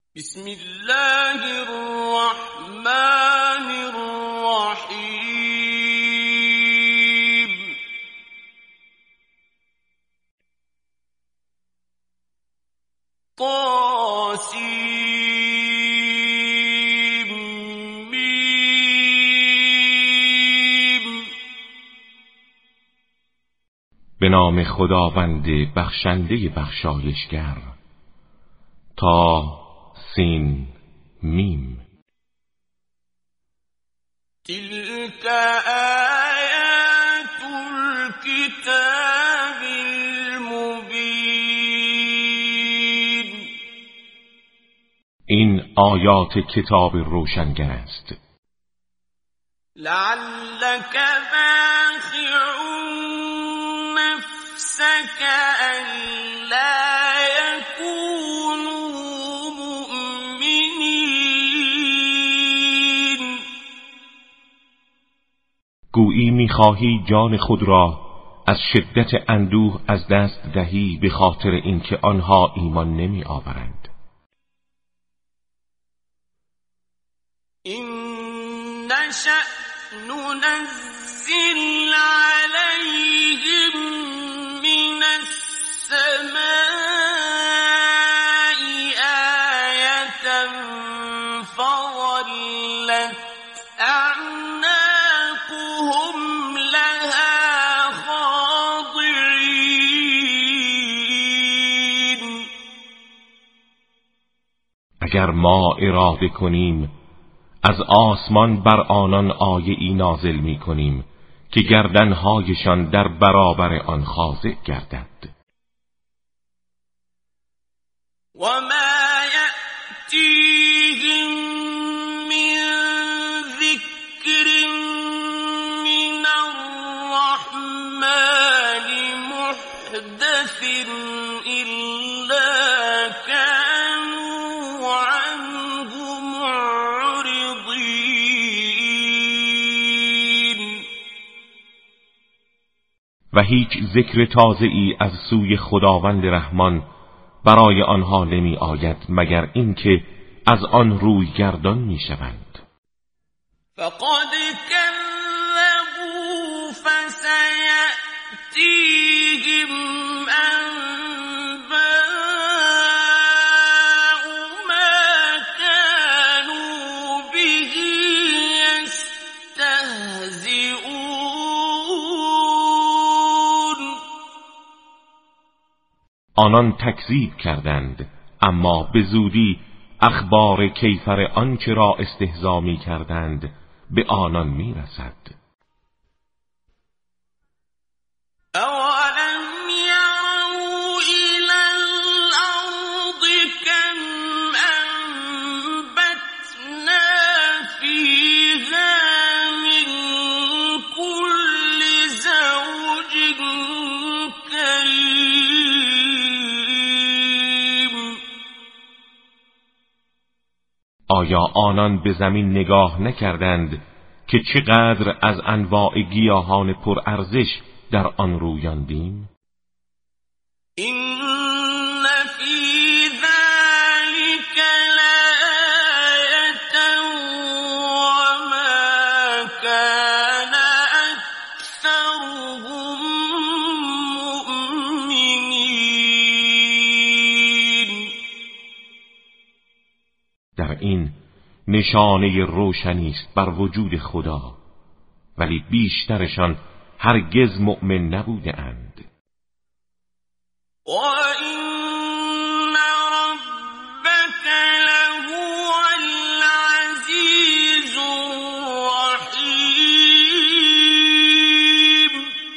بسم الله الرحمن الرحیم. طاسیم. به نام خداوند بخشنده بخشایشگر. تا سین میم. تلك آیات الكتاب المبین. این آیات کتاب روشنگر است. لعلك باخع نفسك ألا يكونوا مؤمنين. گویی می‌خواهی جان خود را از شدت اندوه از دست دهی به خاطر اینکه آنها ایمان نمی آورند. إن نشأ ننزل عليهم من السماء آية فظلت أعناقهم لها خاضعين. اگر ما اراده کنیم از آسمان بر آنان آیه‌ای نازل می‌کنیم که گردن‌هایشان در برابر آن خاضع گردد. وما يأتيهم من ذكر من الرحمن محدث إلا كانوا عنه معرضين. و هیچ ذکر تازه‌ای از سوی خداوند رحمان برای آنها نمی آید مگر اینکه از آن روی گردان می شوند. فقد كذبوا فسيأتيهم أنباء ما كانوا به يستهزئون. آنان تکذیب کردند، اما به زودی اخبار کیفر آنچه را استهزا می کردند به آنان می رسد. أولم يروا إلى الأرض كم أنبتنا فيها من كل زوج كريم. آیا آنان به زمین نگاه نکردند که چقدر از انواع گیاهان پرارزش در آن رویاندیم؟ إن في ذلك لآية وما كان أكثرهم مؤمنين. در این نشانه روشنی است بر وجود خدا، ولی بیشترشان هرگز مؤمن نبوده اند. وَإِنَّ رَبَّكَ لَهُوَ الْعَزِيزُ الرَّحِيمُ.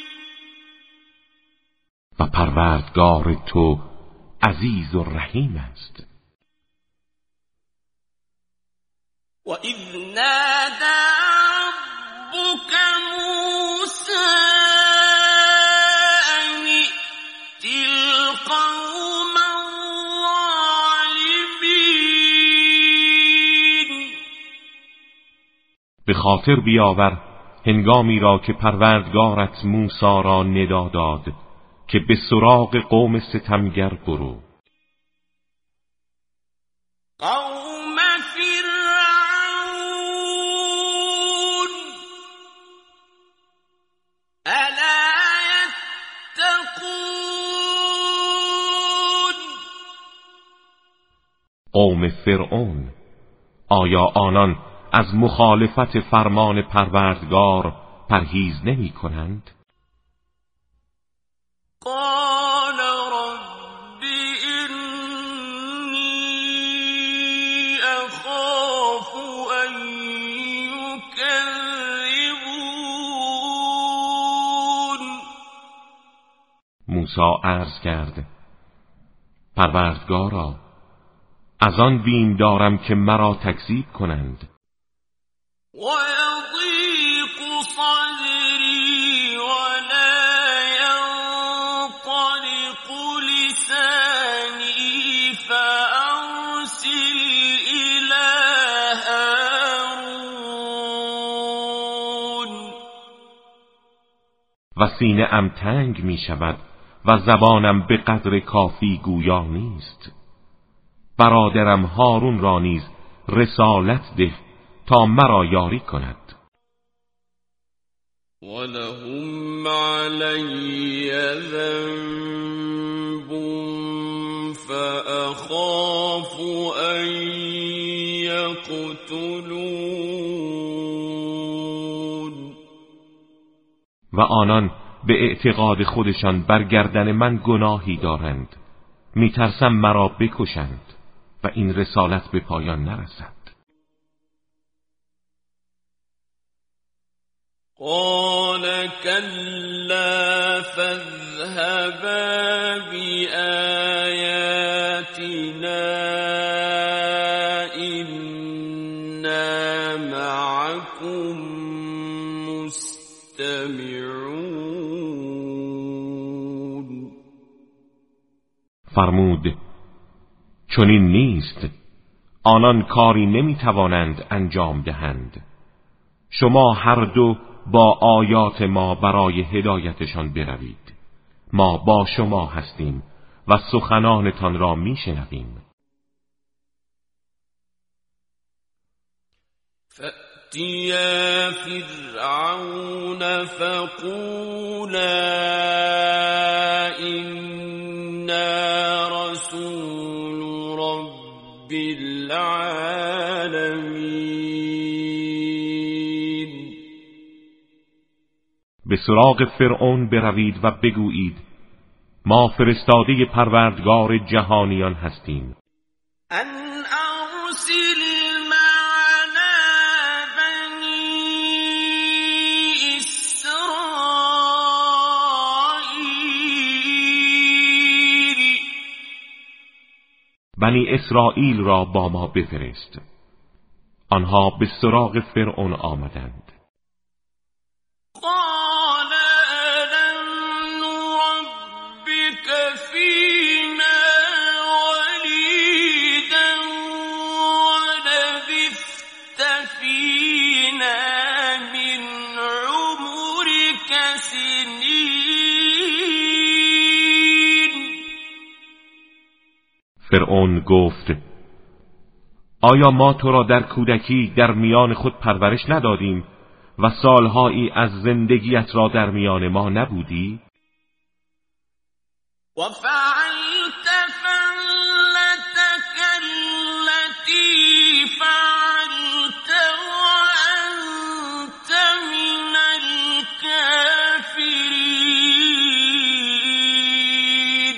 و پروردگار تو عزیز و رحیم است. وَإِذْ نَادَى رَبُّكَ مُوسَىٰ أَنِ ائْتِ الْقَوْمَ الظَّالِمِينَ. به خاطر بیاور هنگامی را که پروردگارت موسی را ندا داد که به سراغ قوم ستمگر برو. قوم فرعون الا یتقون قوم فرعون آیا آنان از مخالفت فرمان پروردگار پرهیز نمی کنند؟ قال رب انی اخاف ان یکذبون موسی عرض کرد پروردگارا از آن بیم دارم که مرا تکذیب کنند. وَيَضِيقُ صَدْرِي وَلَا يَنطَلِقُ لِسَانِي فَأَرْسِلْ إِلَىٰ هَارُونَ و سینه ام تنگ می شود و زبانم به قدر کافی گویا نیست. برادرم هارون را نیز رسالت ده تا مرا یاری کند. وَلَهُمْ عَلَيَّ ذَنبٌ فَأَخَافُ أَن يَقْتُلُونِ و آنان به اعتقاد خودشان بر گردن من گناهی دارند. میترسم مرا بکشند و این رسالت به پایان نرسد. قال كلا فاذهبا بآياتنا إنا معكم مستمعون فرمود چنین نیست، آنان کاری نمیتوانند انجام دهند. شما هر دو با آیات ما برای هدایتشان بروید. ما با شما هستیم و سخنانتان را میشنویم. فأتیا فرعون فقولا إنا رسول رب العالمین به سراغ فرعون بروید و بگویید ما فرستاده پروردگار جهانیان هستیم. ان ارسل معنا بنی اسرائیل بنی اسرائیل را با ما بفرست. آنها به سراغ فرعون آمدند. قال ألم نربك فينا وليدا ولبثت فينا من عمرك سنين فرعون گفت آیا ما تو را در کودکی در میان خود پرورش ندادیم و سالهایی از زندگیت را در میان ما نبودی؟ وفعلت فعلتك التي فعلت وأنت من الكافرين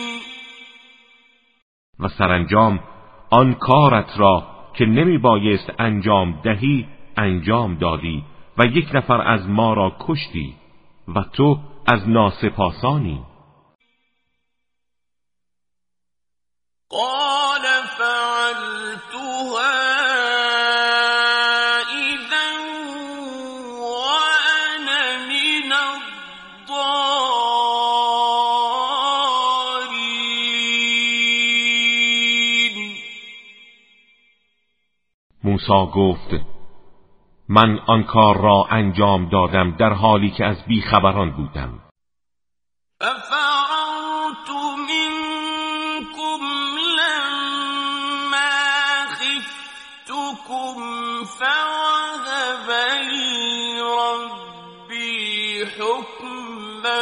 و سرانجام آن کارت را که نمی بایست انجام دهی انجام دادی و یک نفر از ما را کشتی و تو از ناسپاسانی. قال فعلتها إذا وأنا من الضالين موسی گفت من آن کار را انجام دادم در حالی که از بیخبران بودم. ففررت منكم لما خفتكم فوهب لي ربي حكما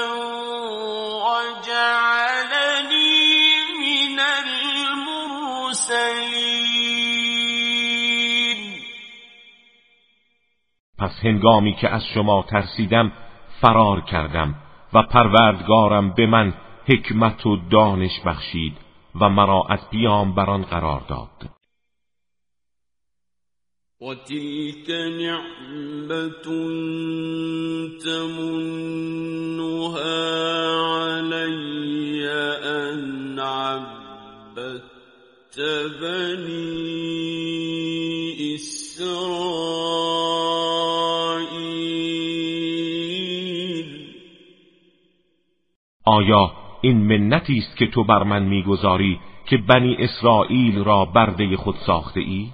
وجعلني من المرسلين. پس هنگامی که از شما ترسیدم فرار کردم و پروردگارم به من حکمت و دانش بخشید و مرا از پیامبران قرار داد. وَتِلْكَ نِعْمَةٌ تَمُنُّهَا عَلَيَّ أَنْ عَبَّدتَّ بَنِي إِسْرَائِيلَ. آیا این منتی است که تو بر من میگذاری که بنی اسرائیل را برده خود ساخته ای؟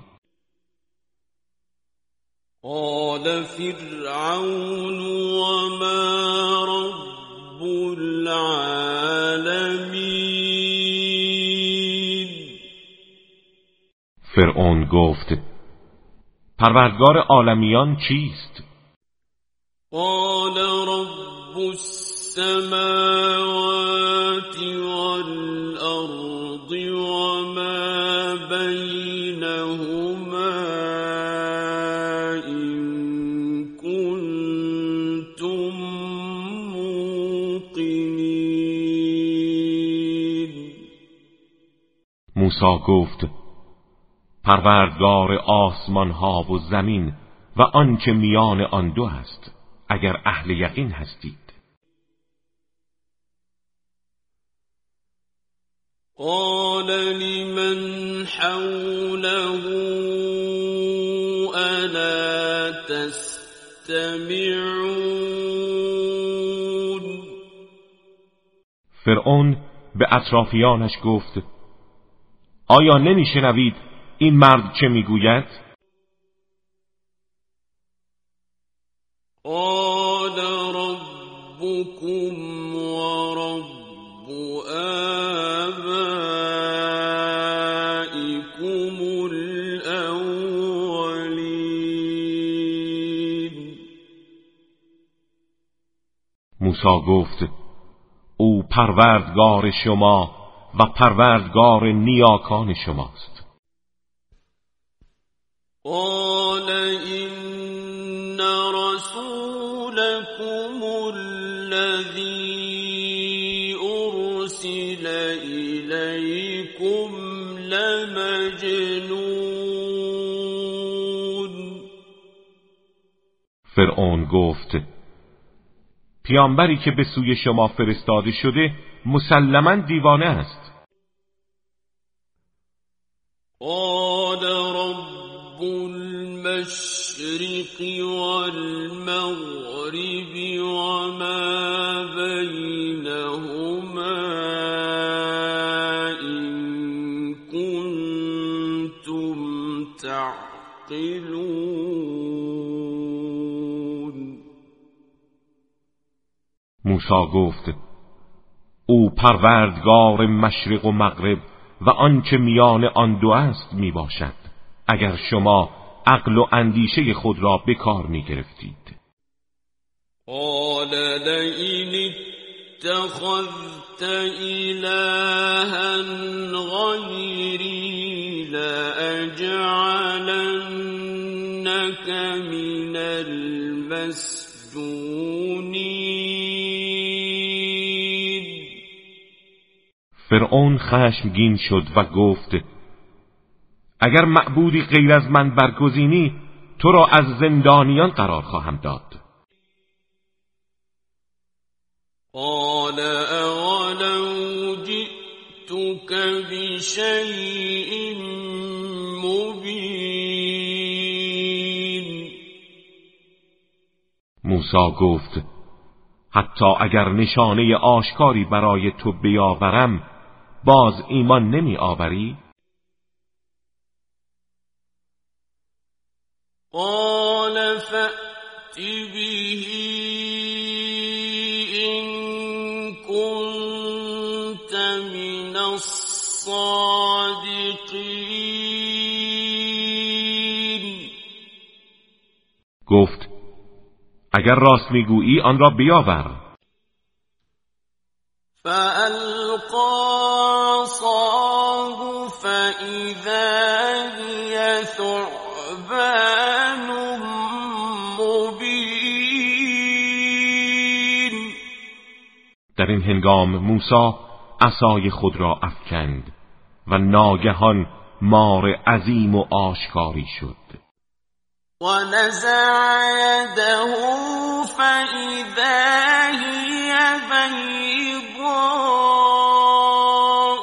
قال فرعون وما رب العالمین. فرعون گفت پروردگار عالمیان چیست؟ قال رب السماوات والأرض وما بينهما إن كنتم موقنين. موسی گفت پروردگار آسمان ها و زمین و آنچه میان آن دو است اگر اهل یقین هستید. قال لمن حوله ألا تستمعون. فرعون به اطرافیانش گفت آیا نمیشنوید این مرد چه میگوید؟ قال ربكم ورب آبائكم الأولين. موسی گفت او پروردگار شما و پروردگار نیاکان شماست. قال إن رسولكم الذي أرسل إليكم لمجنون. فرعون گفت پیامبری که به سوی شما فرستاده شده مسلماً دیوانه است. قال رب المشرق والمغرب وما بينهما إن كنتم تعقلون. موسی گفت او پروردگار مشرق و مغرب و آنچه میان آن دو است می باشد اگر شما عقل و اندیشه خود را به کار می گرفتید. قال لئن اتخذت إلها غيري لأجعلنك من المسجونين. فرعون خشمگین شد و گفت اگر معبودی غیر از من برگزینی تو را از زندانیان قرار خواهم داد. قال اولو جئتك بشیء مبین. موسی گفت حتی اگر نشانه آشکاری برای تو بیاورم باز ایمان نمی آوری؟ قال فأت به إن كنت من الصادقين. گفت اگر راست میگویی آن را بیاور. فألقى عصاه فإذا هي ثعبان مبین. در این هنگام موسی عصای خود را افکند و ناگهان مار عظیم و آشکاری شد. و نزع یده فإذا هی بیضاء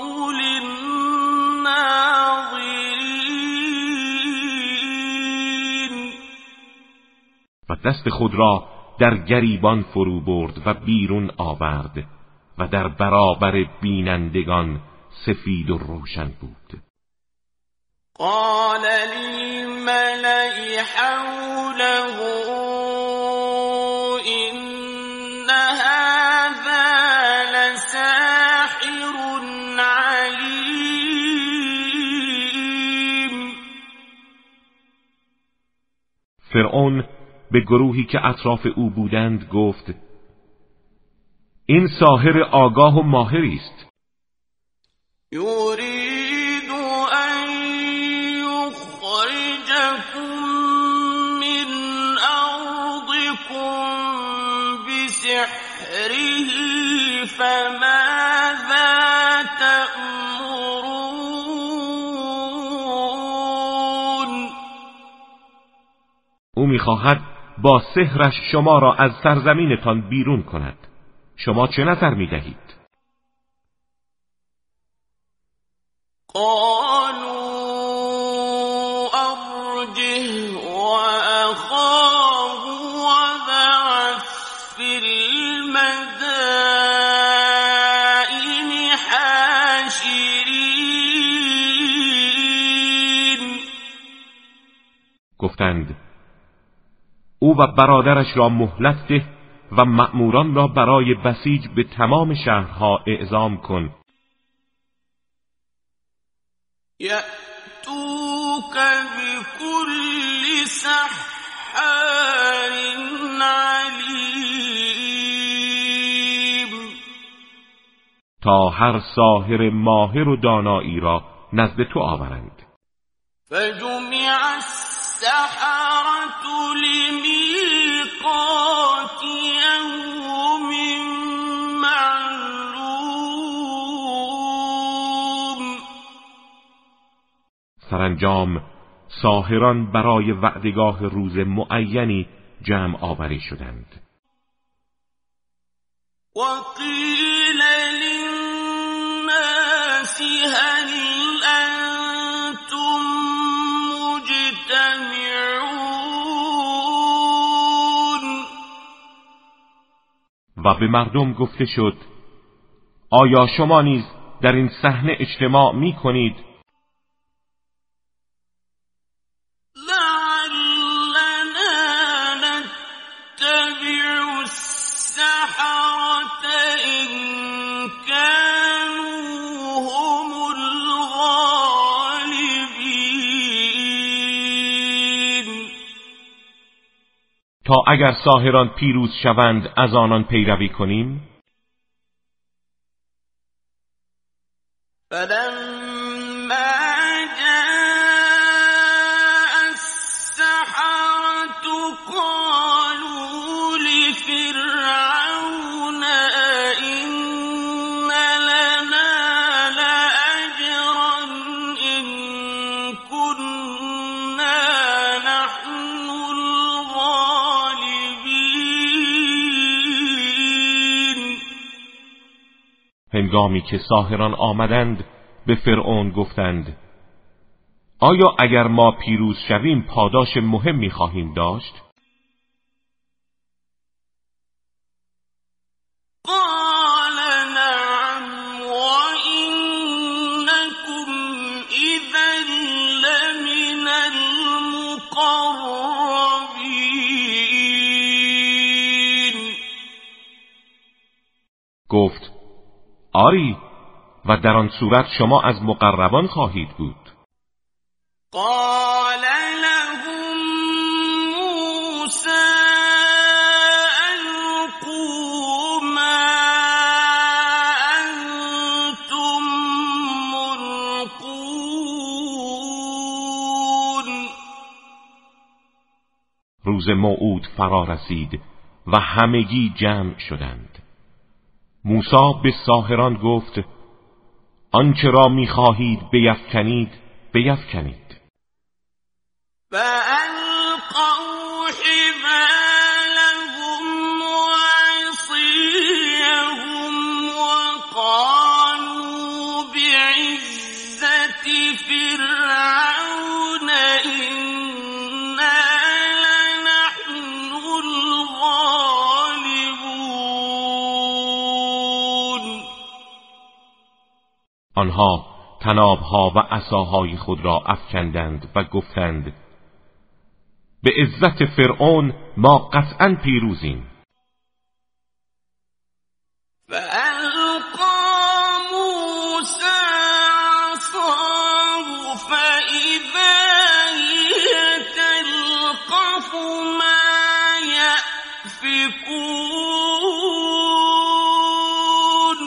للناظرین. و دست خود را در گریبان فرو برد و بیرون آورد و در برابر بینندگان سفید و روشن بود. قال للملأ حوله إن هذا لساحر علیم. فرعون به گروهی که اطراف او بودند گفت این ساحر آگاه و ماهری است. یرید ان یخرجکم من ارضکم بسحره فماذا تأمرون. او می‌خواهد با سحرش شما را از سرزمینتان بیرون کند. شما چه نظر می‌دهید؟ قالوا أرجه وأخاه وابعث في المدائن حاشرين. گفتند او و برادرش را مهلت ده و مأموران را برای بسیج به تمام شهرها اعزام کن. یأتوک بكل سحار علیم. تا هر ساحر ماهر و دانایی را نزد تو آورند. فجمع السحرة لمیقات یوم معلوم. سرانجام ساحران برای وعدگاه روز معینی جمع آوری شدند. وقیل للناس هل انتم مجتمعون. و به مردم گفته شد آیا شما نیز در این صحنه اجتماع می کنید؟ تا اگر ساحران پیروز شوند از آنان پیروی کنیم. فلما جاء السحرة قالوا لفرعون إن لنا لأجرا إن كنا نحن هنگامی که ساحران آمدند به فرعون گفتند آیا اگر ما پیروز شویم پاداش مهمی خواهیم داشت؟ قال نعم وإنكم إذا لمن المقربین. گفت آری و در آن صورت شما از مقربان خواهید بود. قال لهم موسی روز موعود فرا رسید و همگی جمع شدند. موسی به ساحران گفت: آنچه را می‌خواهید بیفکنید بیفکنید. فألقوا حبالهم وعصيهم وقالوا بعزة فرعون إنا لنحن الغالبون. آنها طنابها و عصاهای خود را افکندند و گفتند: به عزت فرعون ما قطعاً پیروزیم. فألقى موسى عصاه فإذا هي تلقف ما يأفكون.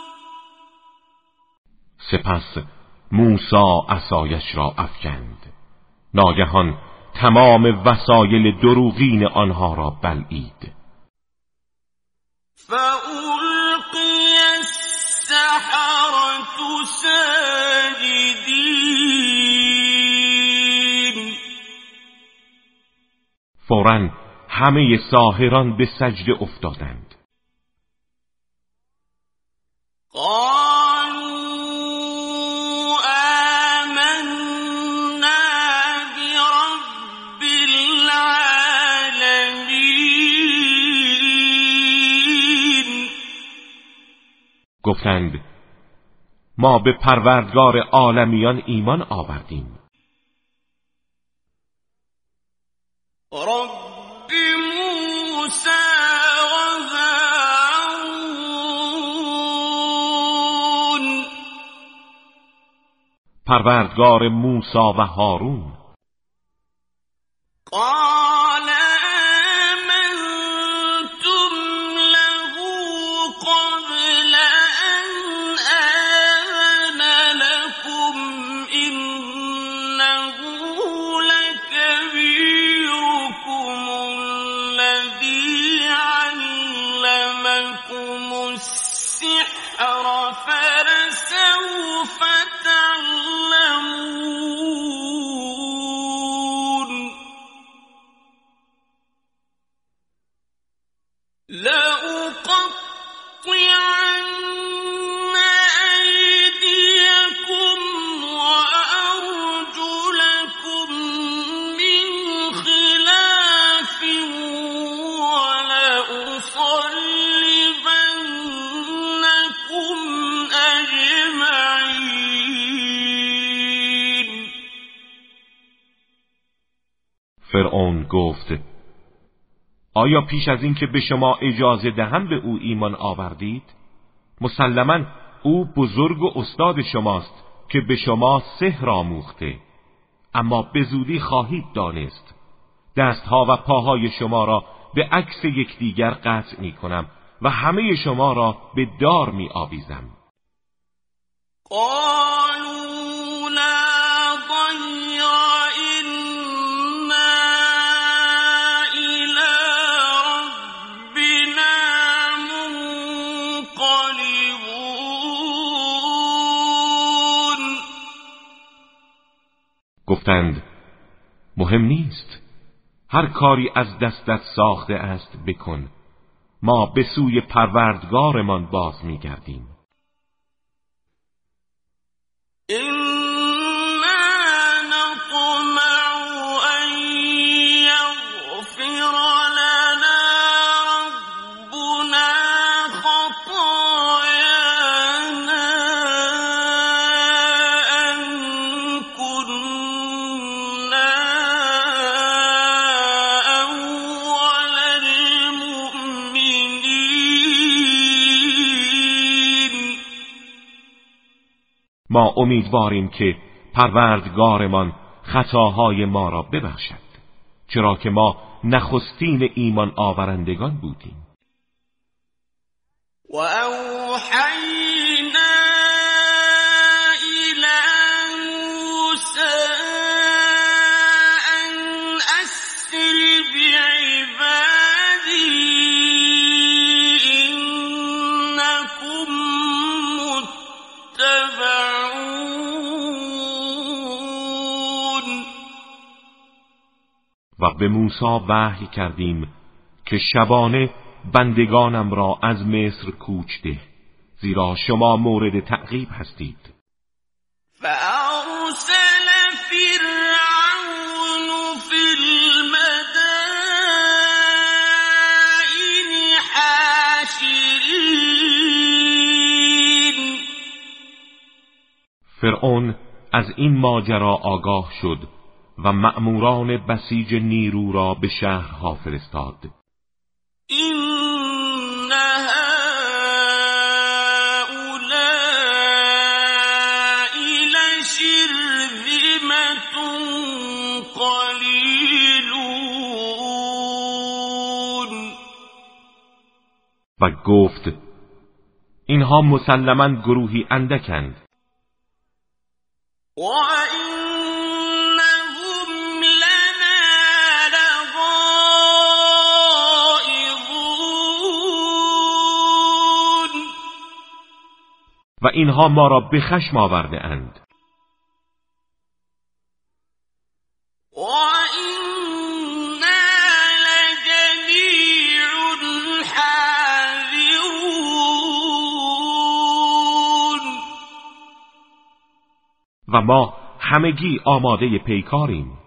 سپس موسی عصایش را افکند. ناگهان تمام وسایل دروغین آنها را بلعید. فألقي السحرة ساجدين. فوراً همه ساحران به سجده افتادند. گفتند: ما به پروردگار عالمیان ایمان آوردیم. رب موسی و هارون. پروردگار موسی و هارون. قال آمنتم له قبل أن آذن لكم إنه لكبيركم الذي علمكم السحر فلسوف تعلمون. لأقطعن أيديكم وأرجلكم من خلاف ولأصلبنكم أجمعين. فرعون گفت: آیا پیش از این که به شما اجازه دهم به او ایمان آوردید؟ مسلماً او بزرگ و استاد شماست که به شما سحر آموخته، اما به زودی خواهید دانست. دستها و پاهای شما را به عکس یکدیگر قطع می کنم و همه شما را به دار می آویزم. قالوا لا ضير إنا إلى ربنا منقلبون. گفتند: مهم نیست، هر کاری از دستت ساخته است بکن، ما به سوی پروردگارمان باز می گردیم. إنا نطمع أن يغفر لنا ربنا خطايانا أن كنا أول المؤمنين. ما امیدواریم که پروردگارمان خطاهای ما را ببخشد، چرا که ما نخستین ایمان آورندگان بودیم. و اوحینا إلى موسى أن أسر و به موسی وحی کردیم که شبانه بندگانم را از مصر کوچ ده، زیرا شما مورد تعقیب هستید. فأرسل فرعون في المدائن حاشرين. فرعون از این ماجرا آگاه شد و مأموران بسیج نیرو را به شهرها فرستاد. إن هؤلاء لشرذمة قلیلون. و گفت اینها مسلماً گروهی اندکند. وَإِنَّهُمْ لَنَا لَغَائِظُونَ. و اینها ما را به خشم آورده اند. وَإِنَّا لَجَمِيعٌ حَاذِرُونَ. و ما همگی آماده پیکاریم.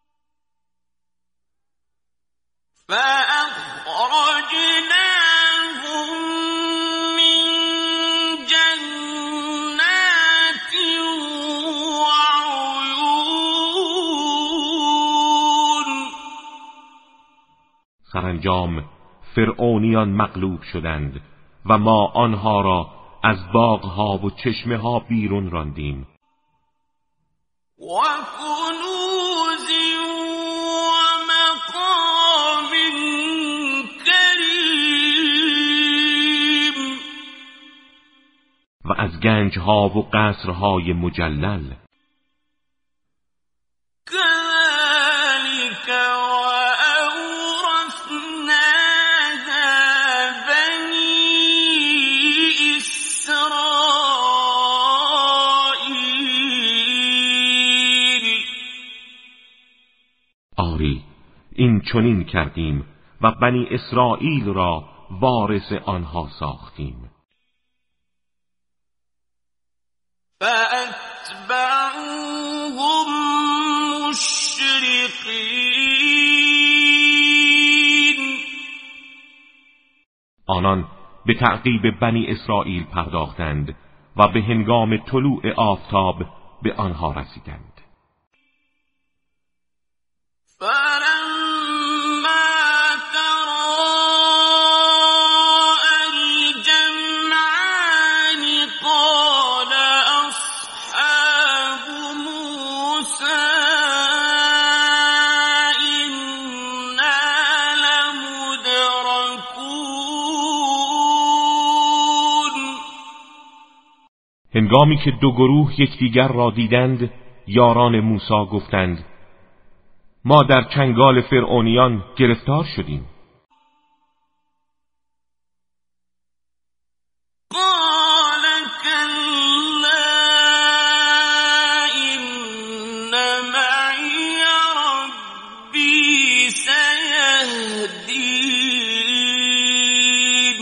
فَأَخْرَجْنَاهُم مِّن جَنَّاتٍ وَعُيُونٍ. سرانجام فرعونیان مغلوب شدند و ما آنها را از باغها و چشمه ها بیرون راندیم. وَكُنُوزٍ وَمَقَامٍ كَرِيمٍ. و از گنجها و قصرهای مجلل. كَذَلِكَ وَأَوْرَثْنَاهَا بَنِي إِسْرَائِيلَ. آری این چنین کردیم و بنی اسرائیل را وارث آنها ساختیم. فَأَتْبَعُوهُم مُشْرِقِينَ. آنان به تعقیب بنی اسرائیل پرداختند و به هنگام طلوع آفتاب به آنها رسیدند. فَلَمَّا تَرَاءَى الْجَمْعَانِ قَالَ أَصْحَابُ مُوسَىٰ إِنَّا لَمُدْرَكُونَ. هنگامی که دو گروه یکدیگر را دیدند، یاران موسی گفتند ما در چنگال فرعونیان گرفتار شدیم. قال كلا إن معي ربي سيهدين.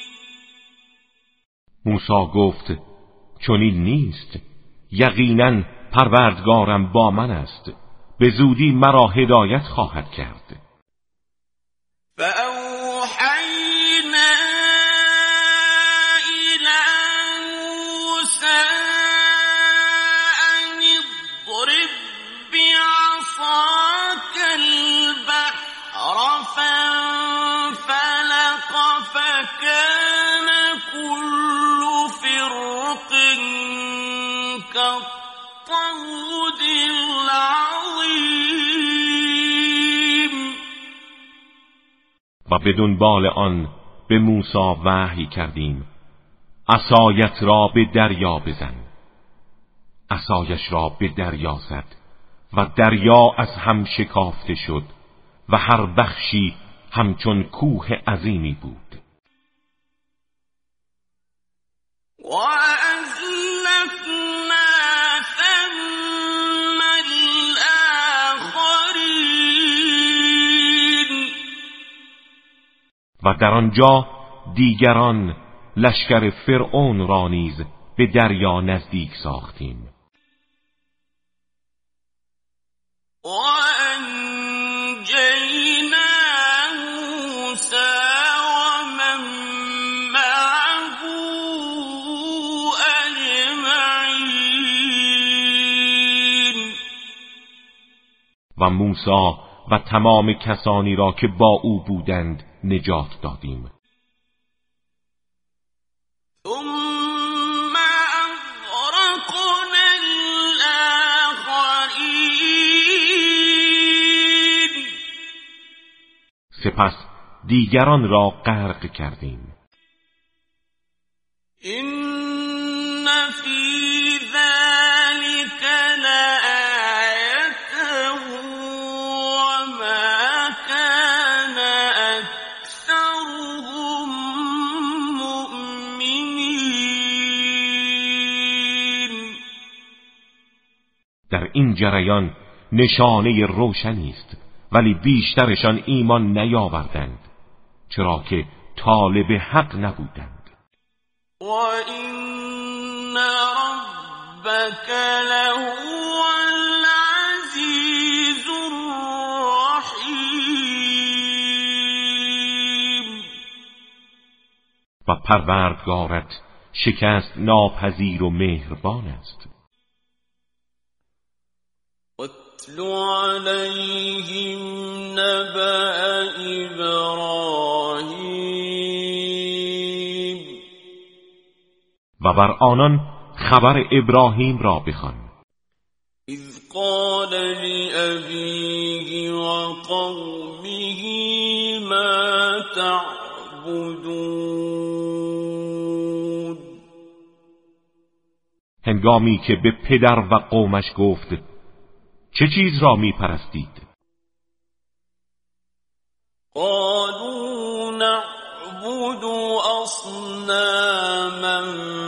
موسی گفت چنین نیست، یقینا پروردگارم با من است، به زودی مرا هدایت خواهد کرد. فأوحينا إلى موسى أن اضرب بعصاك البحر فانفلق فكان كل فرق كالطود العظيم. و به دنبال آن به موسی وحی کردیم عصایت را به دریا بزن. عصایش را به دریا زد و دریا از هم شکافته شد و هر بخشی همچون کوه عظیمی بود. وَأَزْلَفْنَا ثَمَّ الْآخَرِينَ. و در آنجا دیگران لشکر فرعون را نیز به دریا نزدیک ساختیم. و موسی و تمام کسانی را که با او بودند نجات دادیم. ثم أغرقنا الآخرين. سپس دیگران را غرق کردیم. إن في ذلك لآية وما كان أكثرهم مؤمنين. در این جریان نشانه روشنی است، ولی بیشترشان ایمان نیاوردند، چرا که طالب حق نبودند. وَإِنَّ رَبَّكَ لَهُوَ الْعَزِيزُ الرَّحِيمُ. و پروردگارت شکست ناپذیر و مهربان است. وَاتْلُ عَلَيْهِمْ نَبَأَ إِبْرَاهِيمَ. و بر آنان خبر ابراهیم را بخوان. اذ قال لأبيه وقومه ما تعبدون. هنگامی که به پدر و قومش گفت چه چیز را می پرستید؟ قالوا نعبد أصناما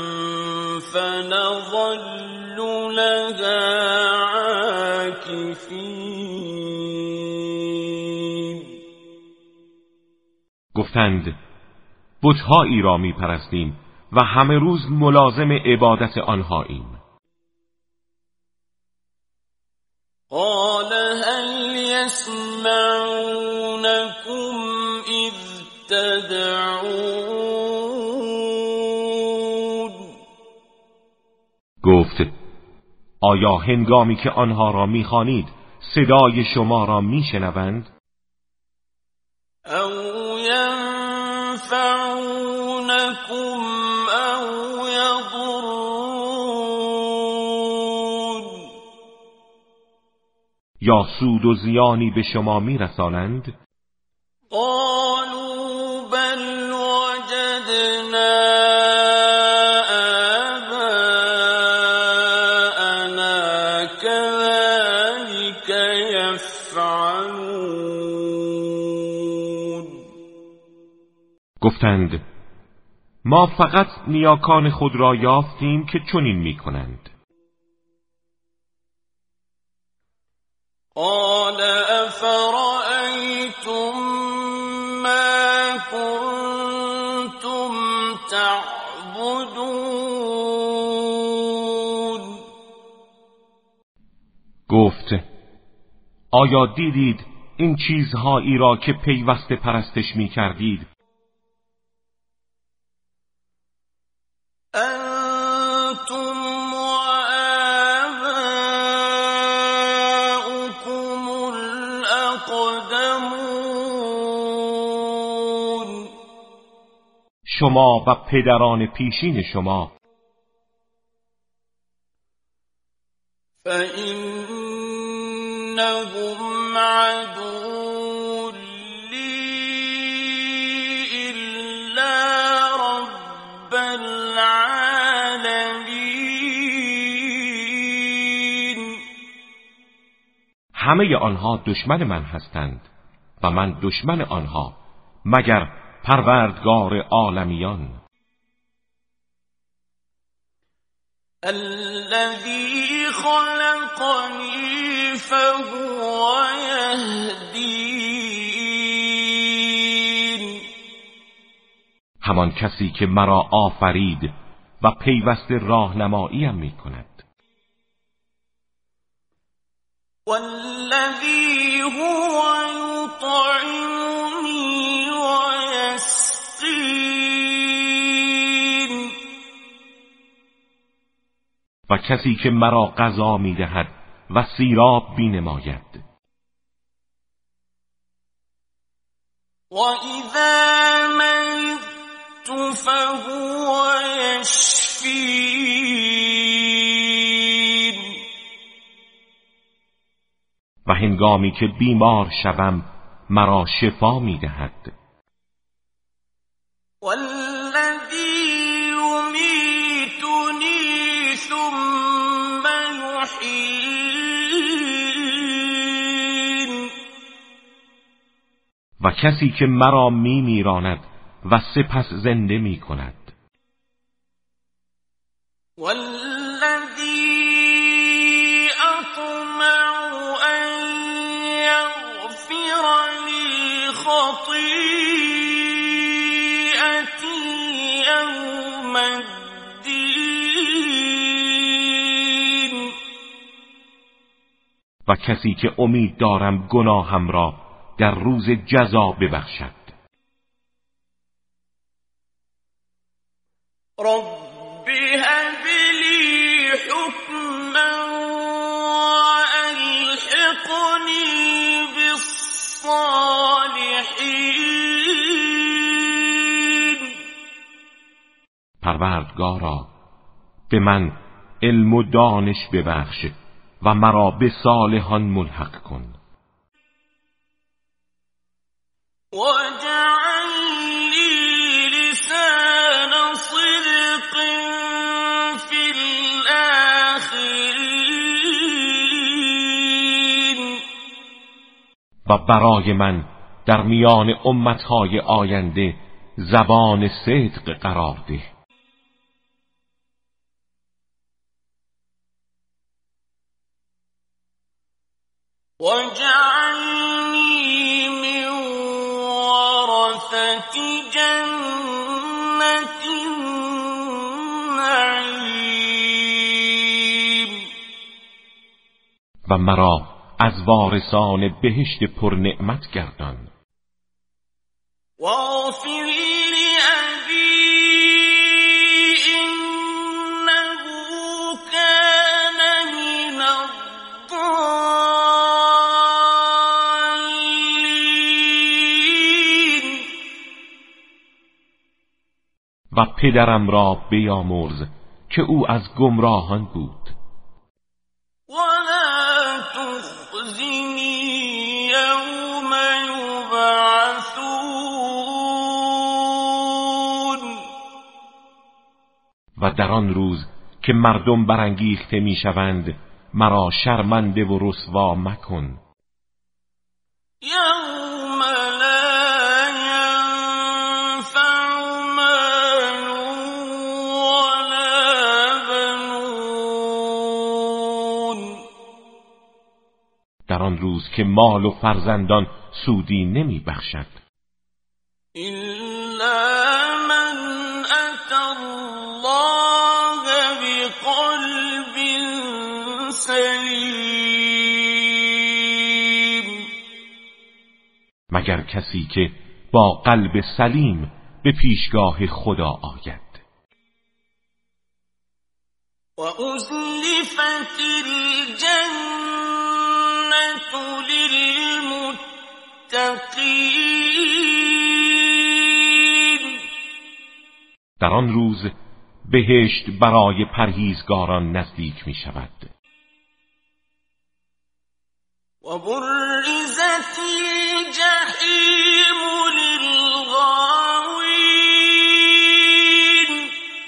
فنظل لها عاکفین. گفتند بت‌هایی را می پرستیم و همه روز ملازم عبادت آنهاییم. قال هل يسمعونكم اذ تدعون. گفت آیا هنگامی که آنها را می‌خوانید صدای شما را می‌شنوند؟ او ينفعونكم او يضرون. یا سود و زیانی به شما می‌رسانند؟ قالوا بل وجدنا آباءنا كذلك يفعلون. گفتند ما فقط نیاکان خود را یافتیم که چنین می‌کنند. قال أفرأيتم ما كنتم تعبدون. گفت آیا دیدید این چیزهایی را که پیوسته پرستش می کردید؟ أنتم وآباؤكم الأقدمون. شما و پدران پیشین شما. فإنهم عدو لي إلا رب العالمين. همه آنها دشمن من هستند و من دشمن آنها مگر پروردگار عالمیان. الذي خلقني فهو يهدين. همان کسی که مرا آفرید و پیوسته راهنماییم می‌کند. والذی هو یطعمنی و یسقین، و کسی که مرا غذا می‌دهد و سیراب بینماید. و اذا مریضت فهو یشفین، و هنگامی که بیمار شوم مرا شفا می‌دهد. والذی یمیتنی ثم یحیین، و کسی که مرا می‌میراند و سپس زنده می‌کند. والذی اطمع ان یغفر لی خطیئتی یوم الدین، و کسی که امید دارم گناهم را در روز جزا ببخشد. رب هب لی حکما والحقنی بالصالحین، پروردگارا به من علم و دانش ببخش و مرا به صالحان ملحق کن. واجعل لی لسان صدق فی الاخرین، و برای من در میان امتهای آینده زبان صدق قرار ده. واجعلنی من ورثة جنة النعیم، و مرا از وارثان بهشت پر نعمت گردان. واغفر لأبی إنه كان من الضالین، و پدرم را بیامرز که او از گمراهان بود. ولا تخزنی یوم یبعثون، و در آن روز که مردم برانگیخته میشوند مرا شرمنده و رسوا مکن. یوم لا ینفع مال ولا بنون، در آن روز که مال و فرزندان سودی نمی بخشد، إلا من أتى الله بقلب سلیم، مگر کسی که با قلب سلیم به پیشگاه خدا آید. و ازلفت الجنة للمتقین، در آن روز بهشت برای پرهیزگاران نزدیک می شود. و برزت الجحیم للغاوین،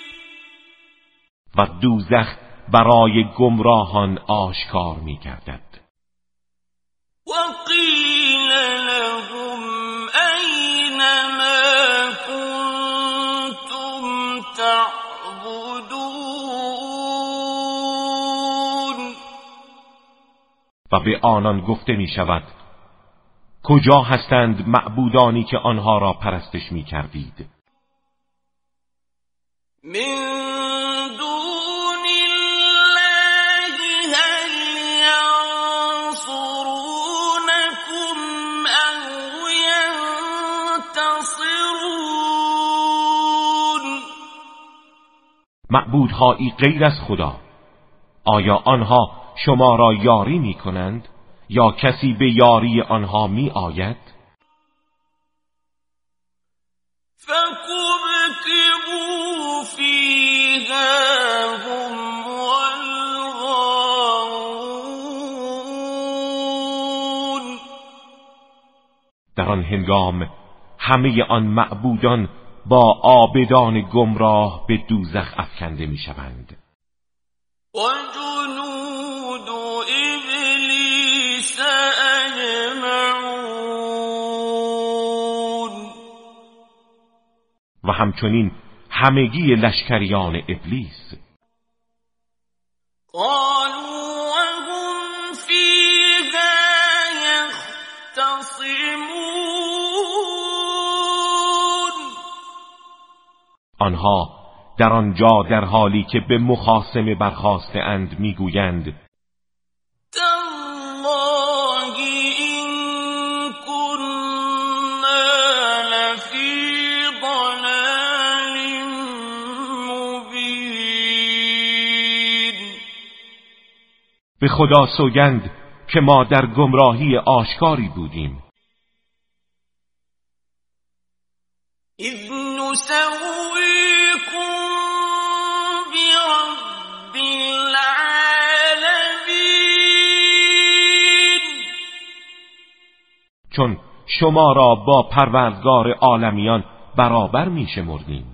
و دوزخ برای گمراهان آشکار می گردد. و قیل لهم این ما کنتم تعبدون، و به آنان گفته می شود کجا هستند معبودانی که آنها را پرستش می کردید؟ من دون الله هل ينصرونكم أو ينتصرون. معبودهایی غیر از خدا، آیا آنها شما را یاری می کنند یا کسی به یاری آنها می آید؟ فَكُبْكِبُوا فِيهَا هُمْ وَالْغَاوُونَ. در آن هنگام همه آن معبودان با عابدان گمراه به دوزخ افکنده می شوند. وَجُنُودُ إِبْلِيسَ أَجْمَعُونَ. و همچنین همگی لشکریان ابلیس. قالوا وهم فيها يختصمون. آنها در آنجا در حالی که به مخاصمه برخاسته اند میگویند تالله إن كنا لفی ضلال مبین. به خدا سوگند که ما در گمراهی آشکاری بودیم. اذ نسویکم برب العالمین. چون شما را با پروردگار عالمیان برابر می شمردیم.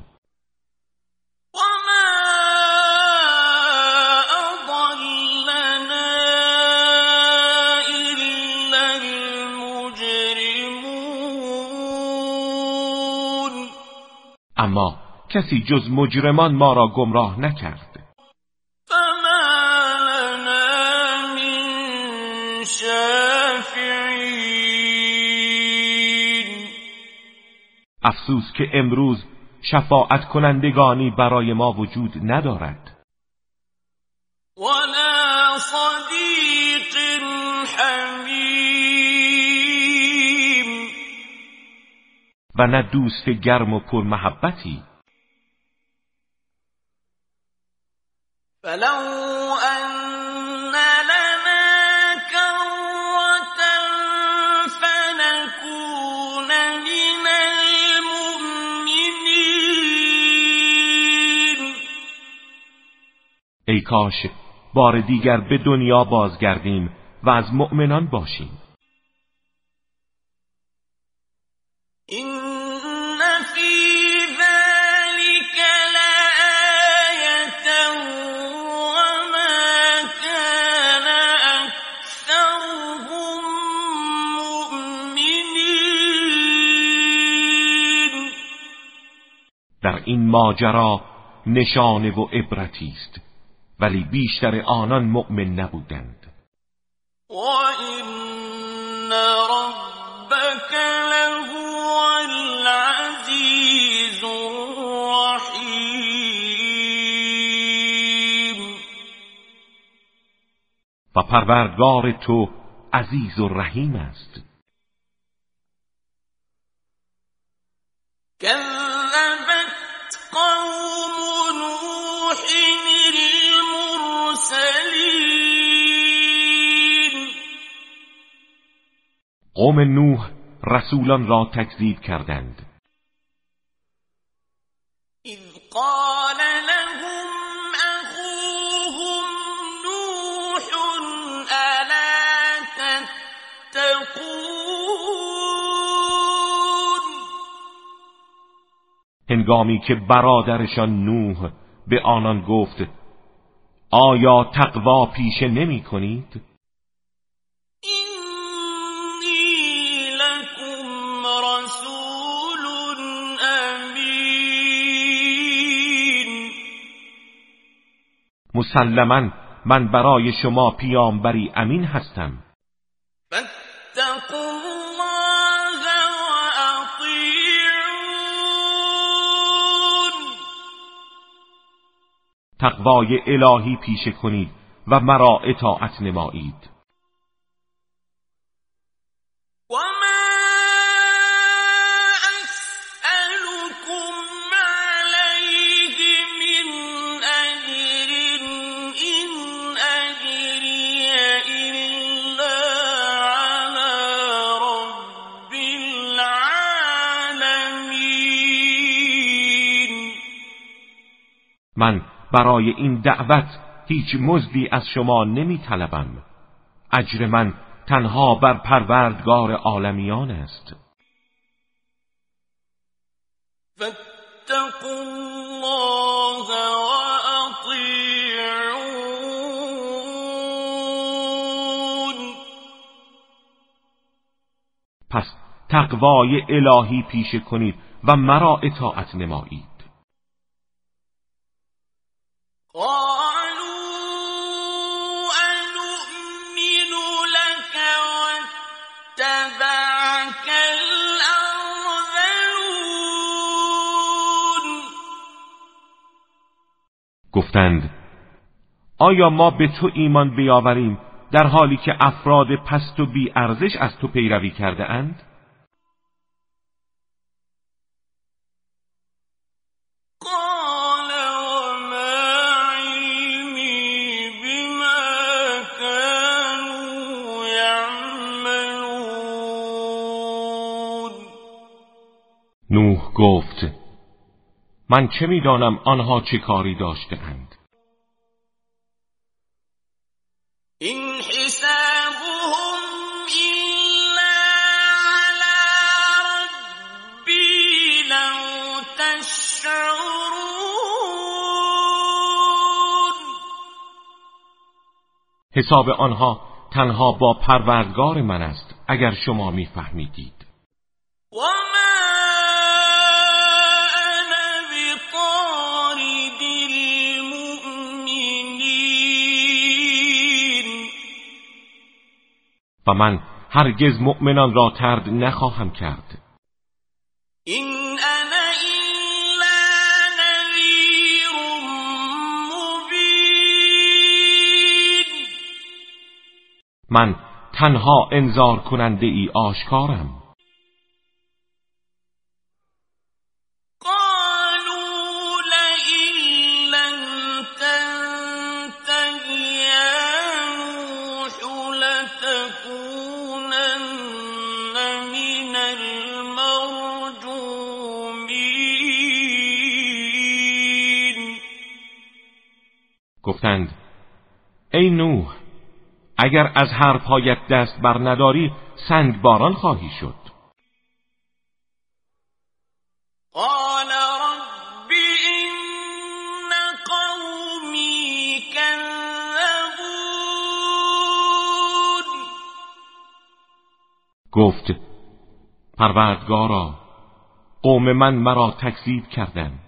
اما کسی جز مجرمان ما را گمراه نکرد. فما لنا من شافعین. افسوس که امروز شفاعت کنندگانی برای ما وجود ندارد. ولا صدیق حمیم. و نه دوست گرم و پرمحبتی. فلو ان لنا کرة فنكون من المؤمنین. ای کاش بار دیگر به دنیا بازگردیم و از مؤمنان باشیم. إن في ذلك لآية وما كان أكثرهم مؤمنين. در این ماجرا نشانه و عبرتی است، ولی بیشتر آنان مؤمن نبودند. وَإِنَّ رَبَّكَ لَهُوَ الْعَزِيزُ الرَّحِيمُ. و پروردگار تو عزیز و رحیم است. كذبت قوم نوح المرسلين. قوم نوح رسولان را تکذیب کردند. إذ قال لهم أخوهم نوح ألا تتقون. هنگامی که برادرشان نوح به آنان گفت آیا تقوا پیشه نمی کنید؟ إني لكم رسول أمين. مسلماً من برای شما پیامبری امین هستم. فاتقوا الله وأطيعون. تقوای الهی پیشه کنید و مرا اطاعت نمایید. من برای این دعوت هیچ مزدی از شما نمی طلبم. اجر من تنها بر پروردگار عالمیان است. فاتقوا الله وأطیعون. پس تقوای الهی پیشه کنید و مرا اطاعت نمایید. قالوا أنؤمن لك واتبعك الأرذلون. گفتند آیا ما به تو ایمان بیاوریم در حالی که افراد پست و بی ارزش از تو پیروی کرده اند؟ نوح گفت من چه میدانم آنها چه کاری داشته اند. این حسابهم الا علی ربی لو تشعرون. حساب آنها تنها با پروردگار من است اگر شما میفهمیدید. و من هرگز مؤمنان را ترد نخواهم کرد. این انا الا نذیر مبین. من تنها انذار کننده ای آشکارم. گفتند ای نوح اگر از حرفهایت دست بر نداری سنگ باران خواهی شد. قال رب این قومی کذبون. گفت پروردگارا قوم من مرا تکذیب کردند.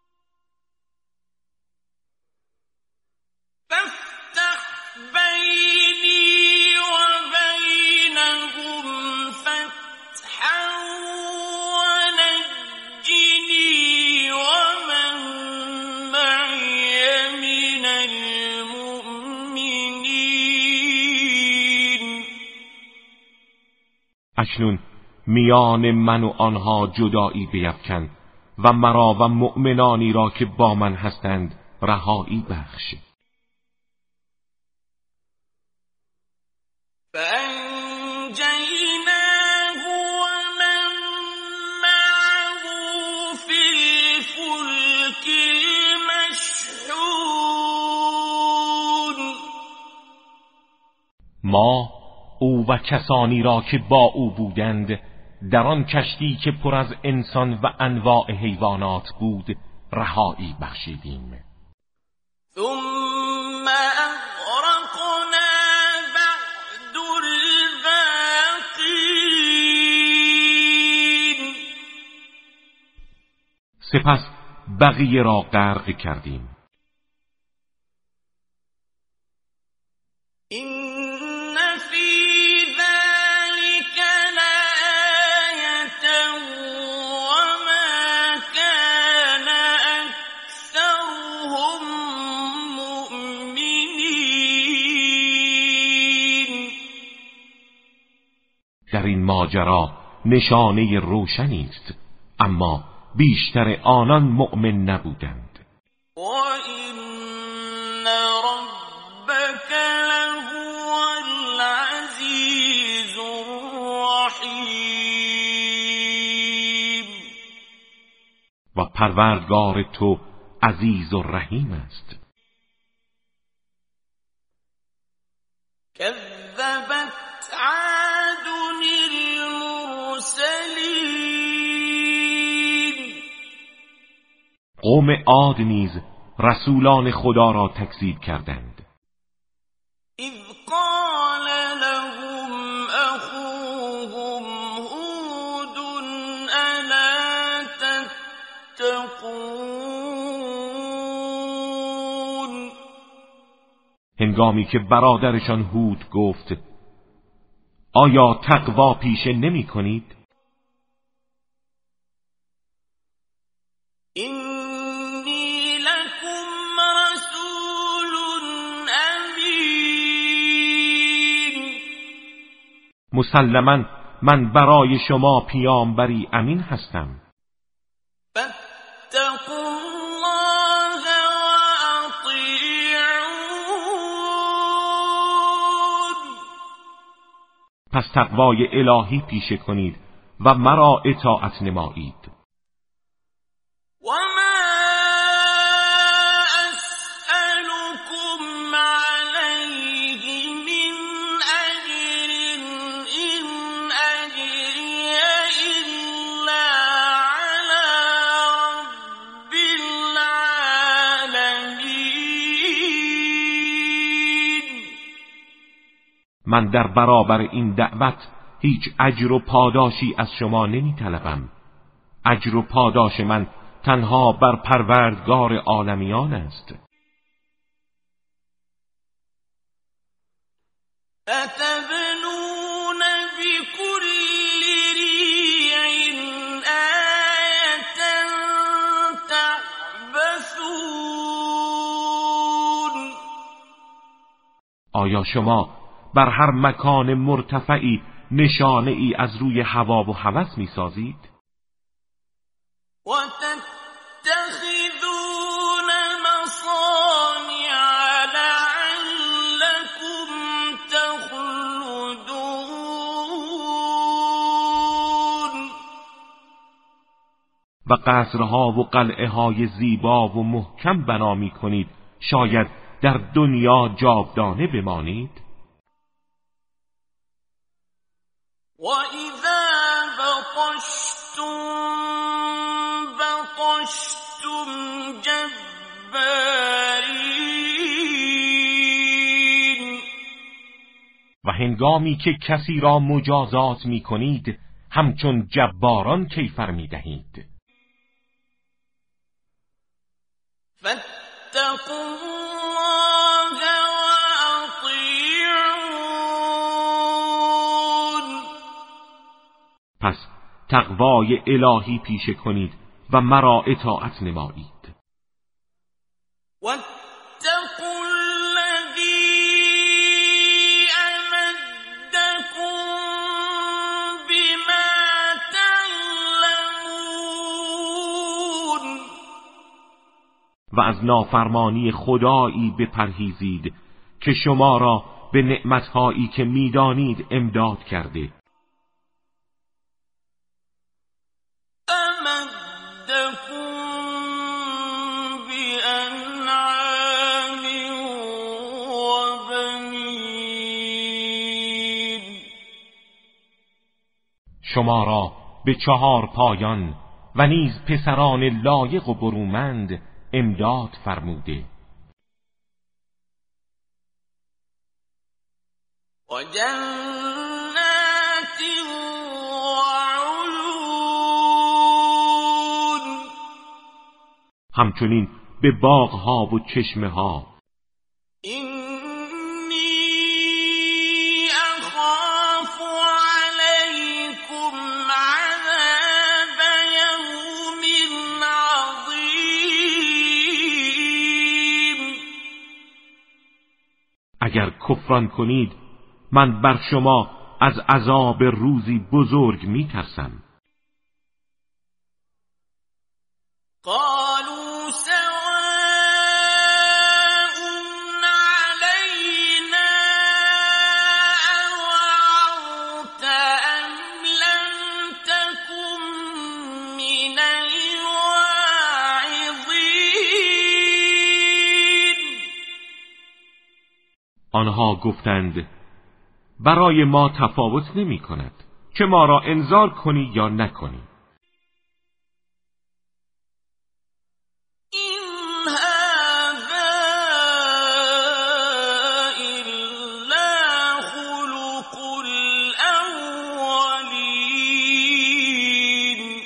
اکنون میان من و آنها جدایی بیفکن و مرا و مؤمنانی را که با من هستند رهایی بخش. فانجیناه و من معه فی الفلک المشحون. ما او و کسانی را که با او بودند در آن کشتی که پر از انسان و انواع حیوانات بود رهایی بخشیدیم. ثم اغرقنا بعد الباقین. سپس بقیه را غرق کردیم. ماجرا نشانه روشنی است، اما بیشتر آنان مؤمن نبودند. وَإِنَّ رَبَّكَ لَهُوَ الْعَزِيزُ الرَّحِيمُ و پروردگار تو عزیز و رحیم است. كذبت عاد المرسلين قوم عاد نیز رسولان خدا را تکذیب کردند. إذ قال لهم أخوهم هود ألا تتقون هنگامی که برادرشان هود گفت آیا تقوا پیشه نمی کنید؟ إني لكم رسول أمين مسلماً من برای شما پیامبری امین هستم. فاتقوا الله وأطيعون پس تقوای الهی پیشه کنید و مرا اطاعت نمایید. وما أسألكم عليه من أجر إن أجري إلا على رب العالمين من در برابر این دعوت هیچ اجر و پاداشی از شما نمی طلبم. اجر و پاداش من تنها بر پروردگار عالمیان است. أتبنون بكل ريع آية تعبثون آیا شما بر هر مکان مرتفعی نشانه ای از روی هوا و هوس می سازید؟ وتتخذون مصانع لعلكم تخلدون و قصرها و قلعه های زیبا و محکم بنا می کنید شاید در دنیا جاودانه بمانید؟ وَإِذَا بَطَشْتُمْ بَطَشْتُمْ جَبَّارِينَ و هنگامی که کسی را مجازات می کنید همچون جباران کیفر می دهید. فَاتَّقُوا اللَّهَ وَأَطِيعُونَ پس تقوای الهی پیشه کنید و مرا اطاعت نمایید. وَاتَّقُوا الَّذِي أَمَدَّكُم بِمَا تَعْلَمُونَ و از نافرمانی خدایی بپرهیزید که شما را به نعمتهایی که میدانید امداد کرده. أَمَدَّكُم بِأَنْعَامٍ وَبَنِينَ شما را به 4 پایان و نیز پسران لایق و برومند امداد فرموده. وَجَنَّاتٍ وَعُيُونٍ همچنین به باغها و چشمه ها. إِنِّي أَخَافُ عَلَيْكُمْ عَذَابَ يَوْمٍ عَظِيمٍ اگر کفران کنید من بر شما از عذاب روزی بزرگ می‌ترسم. قالوا سواء علينا أوعظت أم لم تكن من الواعظين. آنها گفتند برای ما تفاوت نمی کند که ما را انذار کنی یا نکنی. این هذا الا خلق الاولین.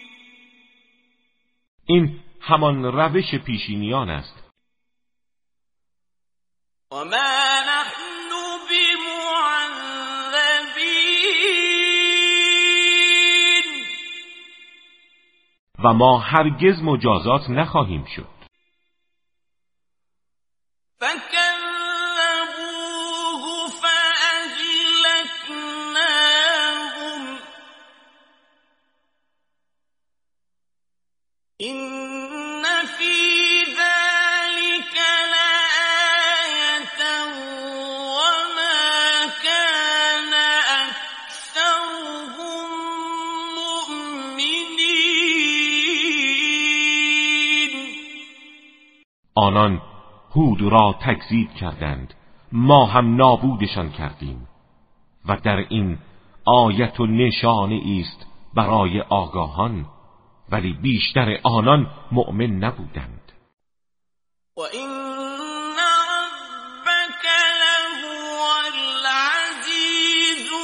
این همان روش پیشینیان است. و ما نحن بمعذبین. و ما هرگز مجازات نخواهیم شد. فكذبوه فأهلكناهم. إن في ذلك لآية وما كان أكثرهم مؤمنين. آنان هود را تکذیب کردند، ما هم نابودشان کردیم و در این آیت و نشانه است برای آگاهان، ولی بیشتر آنان مؤمن نبودند. وَإِنَّ رَبَّكَ لَهُوَ الْعَزِيزُ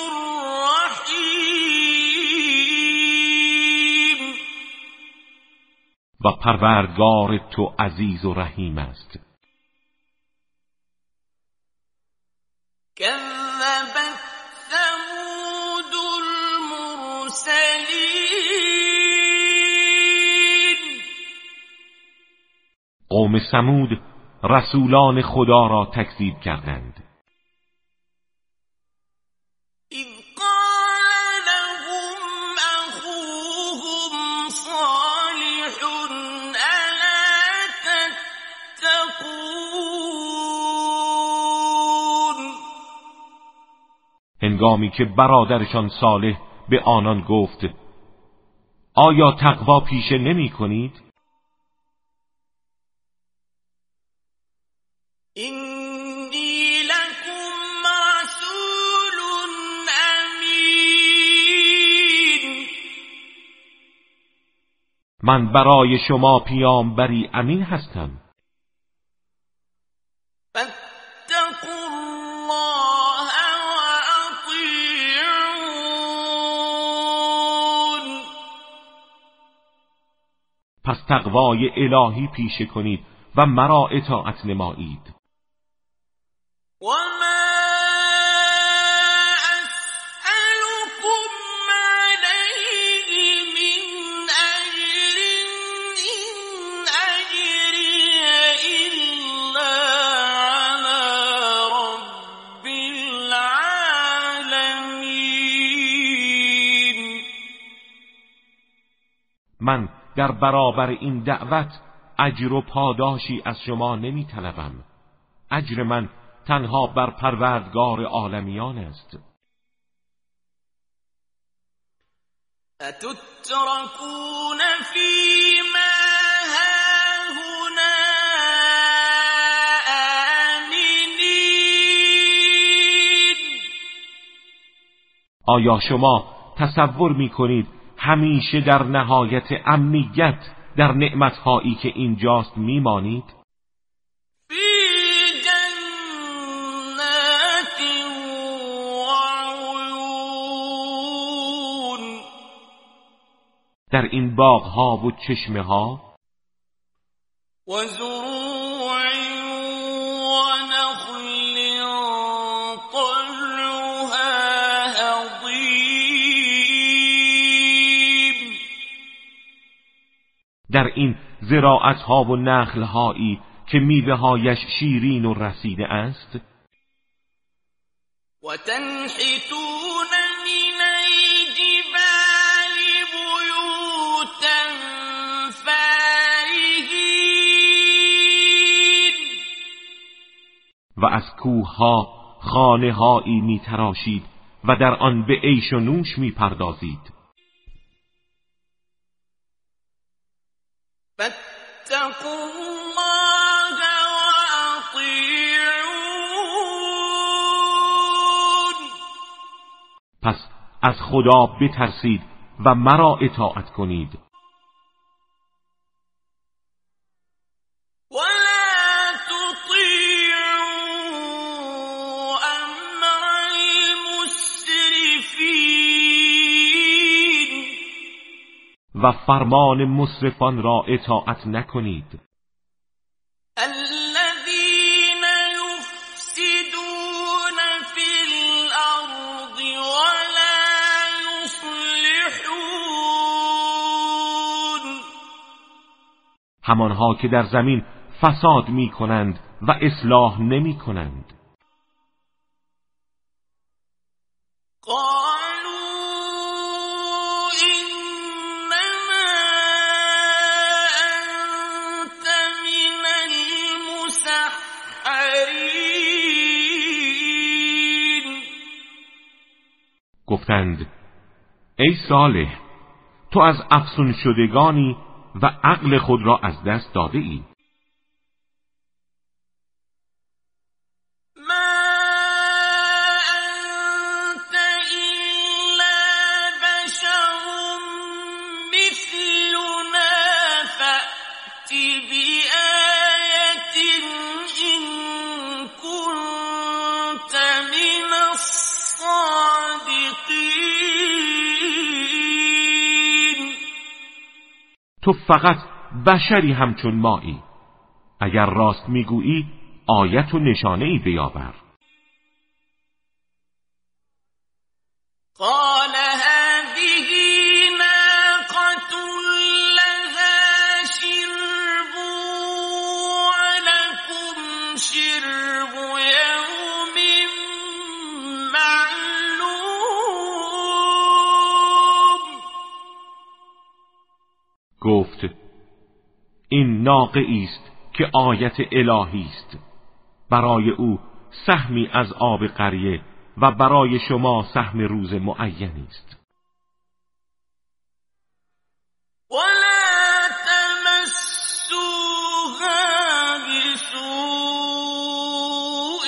الرَّحِيمُ. و پروردگار تو عزیز و رحیم است. كَذَّبَتْ ثَمُودُ الْمُرْسَلِينَ. قوم ثمود رسولان خدا را تکذیب کردند. إِذْ قَالَ لَهُمْ أَخُوهُمْ صَالِحٌ أَلَا تَتَّقُونَ. هنگامی که برادرشان صالح به آنان گفت آیا تقوا پیشه نمی کنید؟ إِنِّي لَكُمْ رَسُولٌ أَمِينٌ. من برای شما پیامبری امین هستم. فَاتَّقُوا اللَّهَ وَأَطِیعُونِ. پس تقوای الهی پیشه کنید و مرا اطاعت نمایید. وَمَا أَسْأَلُكُمْ عَلَيْهِ مِنْ أَجْرٍ إِنْ أَجْرِيَ إِلَّا عَلَى رَبِّ الْعَالَمِينَ. من در برابر این دعوت اجر و پاداشی از شما نمی طلبم. اجر من تنها بر پروردگار عالمیان است. أَتُتْرَكُونَ فِي مَا هَاهُنَا آمِنِينَ. آیا شما تصور می کنید همیشه در نهایت امنیت در نعمتهایی که اینجاست می مانید؟ فِي جَنَّاتٍ وَعُيُونٍ. در این باغها و چشمه ها وَزُرُوعٍ وَنَخْلٍ طَلْعُهَا هَضِيمٌ. در این زراعتها و نخلهایی که میوه‌هایش شیرین و رسیده است. وتنحتون من الجبال بيوتا فارهين و از کوه‌ها خانه‌هایی می‌تراشید و در آن به عیش و نوش می‌پردازید. فاتقوا الله وأطیعون پس از خدا بترسید و مرا اطاعت کنید. ولا تطیعوا امر المسرفین و فرمان مسرفان را اطاعت نکنید. الذين يفسدون في الأرض ولا يصلحون همانها که در زمین فساد می‌کنند و اصلاح نمی‌کنند. قالوا إنما أنت من المسحرين گفتند ای صالح، تو از افسون شدگانی و عقل خود را از دست داده ای. ما أنت إلا بشر مثلنا فأت بآية إن كنت من الصادقين تو فقط بشری همچون مایی. اگر راست میگویی آیت و نشانه‌ای بیاور. قال هذه ناقة لها شرب ولكم شرب يوم معلوم گفت این ناقه است که آیت الهی است. برای او سهمی از آب قریه و برای شما سهم روز معینی است. ولا تمسوها بسوء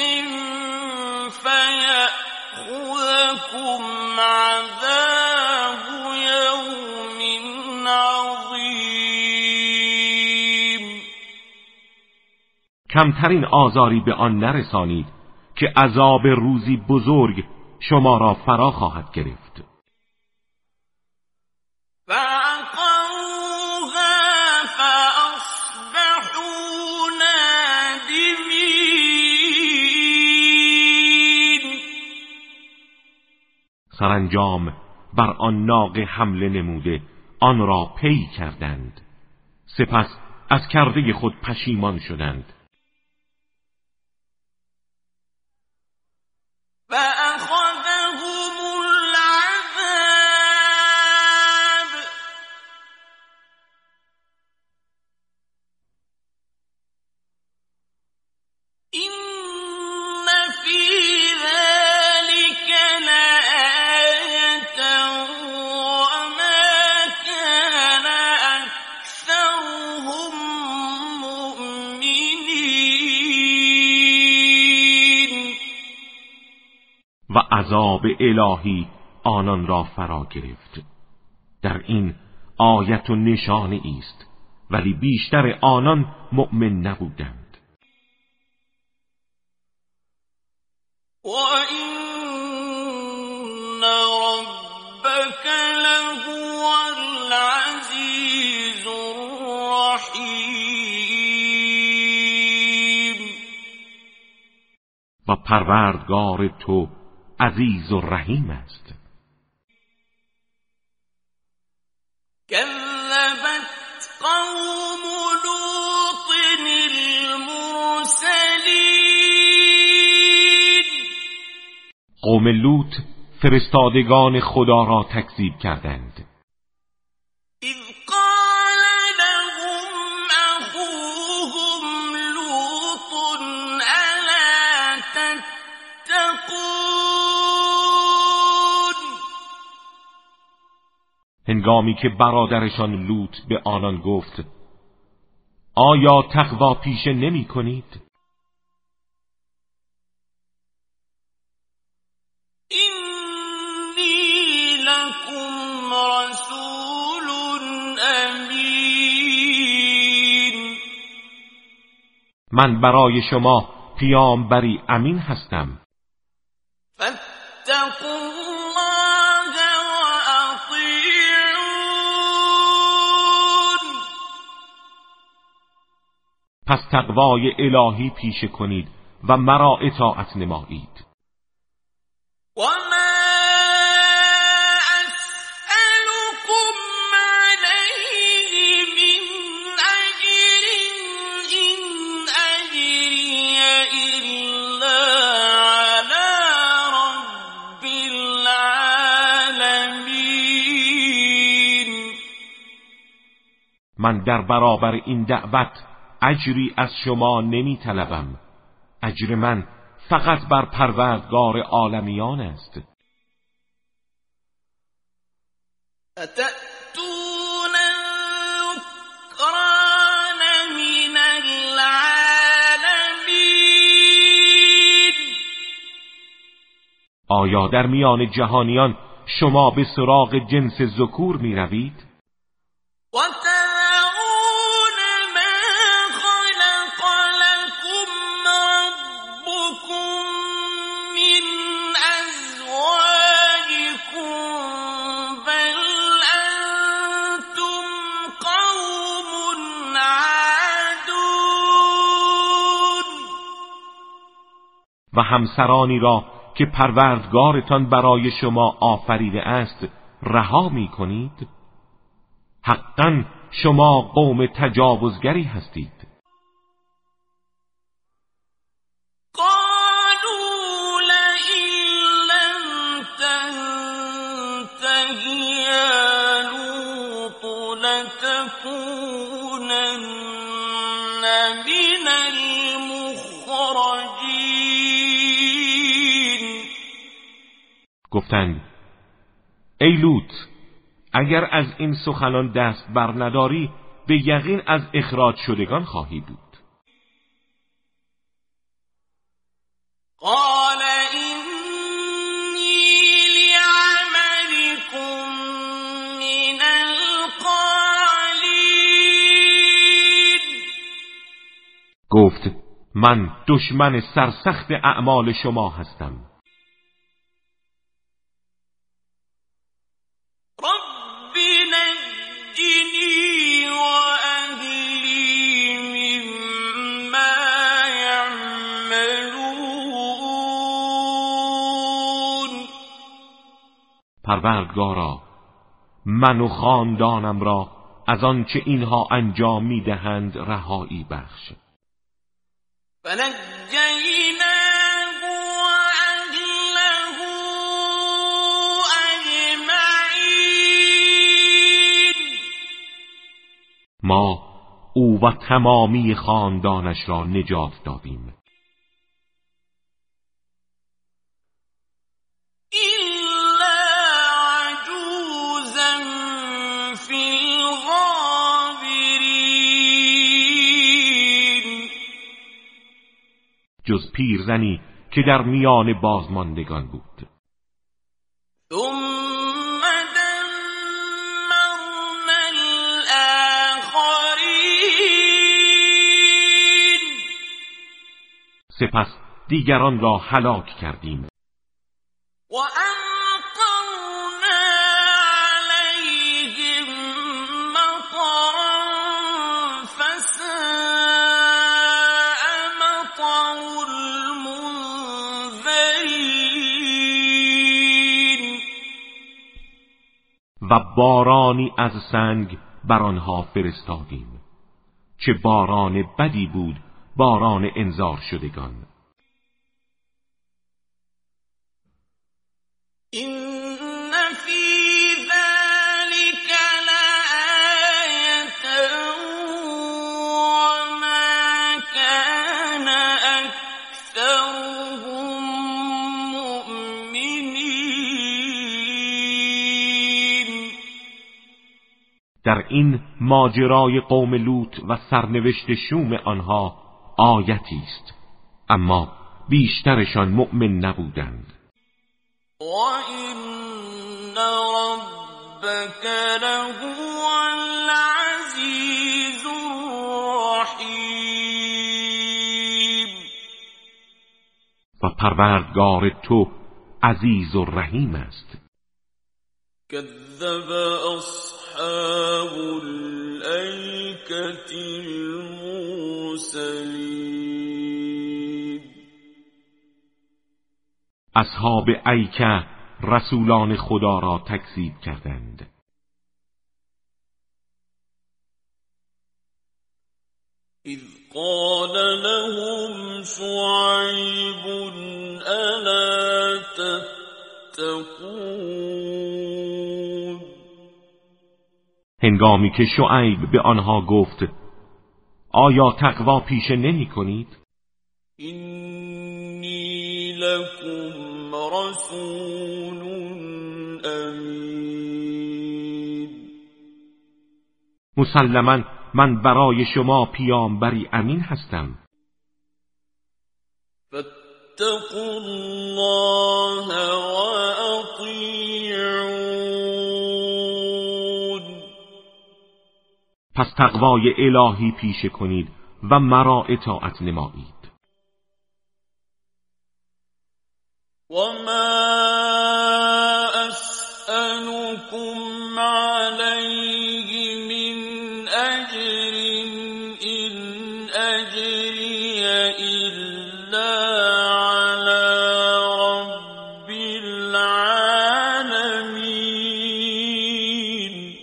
فيأخذكم عذاب يوم عظيم کمترین آزاری به آن نرسانید که عذاب روزی بزرگ شما را فرا خواهد گرفت. فعقروها فأصبحوا نادمين سرانجام بر آن ناقه حمله نموده آن را پی کردند، سپس از کرده خود پشیمان شدند. فأخذهم العذاب إن في ذلك لآية وما كان أكثرهم مؤمنين و عذاب الهی آنان را فرا گرفت. در این آیت و نشانه است، ولی بیشتر آنان مؤمن نبودند. وَإِنَّ رَبَّكَ لَهُوَ الْعَزِيزُ الرَّحِيمُ و پروردگار تو عزیز و رحیم است. كذبت قوم لوط المرسلين قوم لوط فرستادگان خدا را تکذیب کردند. اذ قال لهم اخوهم لوط الا تتقون. هنگامی که برادرشان لوط به آنان گفت آیا تقوا پیشه نمی کنید؟ اینی لکم رسول امین. من برای شما پیامبری امین هستم. فاتقوا الله واطیعون. پس تقوای الهی پیشه کنید و مرا اطاعت نمایید. وما أسألكم عليه من أجر إن أجري إلا على رب العالمين. من در برابر این دعوت اجری از شما نمی طلبم. اجر من فقط بر پروردگار عالمیان است. أتأتون الذكران من العالمين. آیا در میان جهانیان شما به سراغ جنس ذکور می روید؟ وتذرون ما خلق لكم ربكم من أزواجكم بل أنتم قوم عادون. و همسرانی را که پروردگارتان برای شما آفریده است رها می کنید؟ حقاً شما قوم تجاوزگری هستید. قالوا لئن لم تنته يا لوط لتكونن من المخرجين. گفتند ای لوط، اگر از این سخنان دست بر نداری به یقین از اخراج شدگان خواهی بود. قال إني لعملكم من القالين. گفت من دشمن سرسخت اعمال شما هستم. رب نجني وأهلي مما يعملون. پروردگارا من و خاندانم را از آنچه اینها انجام میدهند رهایی بخش. فنجيناه وأهله أجمعين. ما او و تمامی خاندانش را نجات دادیم إلا عجوزا في الغابرين. جز پیرزنی که در میان بازماندگان بود. ثم دمرنا الآخرين. سپس دیگران را هلاک کردیم وأمطرنا عليهم مطرا فساء مطر المنذرين. و بارانی از سنگ بر آنها فرستادیم. چه باران بدی بود باران انذار شدگان. در این ماجرای قوم لوط و سرنوشت شوم آنها آیتی است، اما بیشترشان مؤمن نبودند. وَإِنَّ رَبَّكَ لَهُوَ الْعَزِيزُ الرَّحِيمُ و پروردگار تو عزیز و رحیم است. كذب أصحاب الأيكة المرسلين اصحاب ایکه رسولان خدا را تکذیب کردند. إذ قال لهم شعيب ألا تتقون هنگامی که شعیب به آنها گفت آیا تقوا پیشه نمی کنید؟ إني لكم رسول أمين مسلماً من برای شما پیامبری امین هستم. فاتقوا الله وأطيعون پس تقوای الهی پیشه کنید و مرا اطاعت نمایید. وما أسألكم عليه من أجر إن أجري إلا على رب العالمين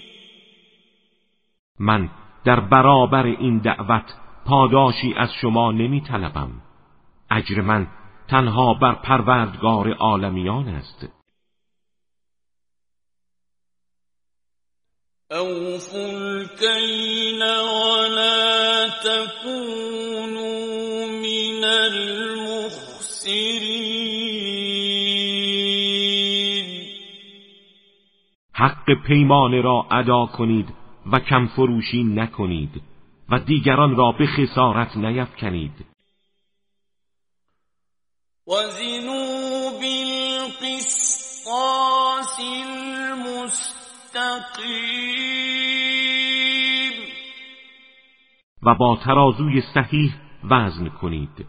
من در برابر این دعوت پاداشی از شما نمی طلبم. اجر من تنها بر پروردگار عالمیان است. أوفوا الكيل ولا تكونوا من المخسرين حق پیمان را ادا کنید و کم فروشی نکنید و دیگران را به خسارت نیفکنید. وزنوا بالقسطاس المستقيم و با ترازوی صحیح وزن کنید.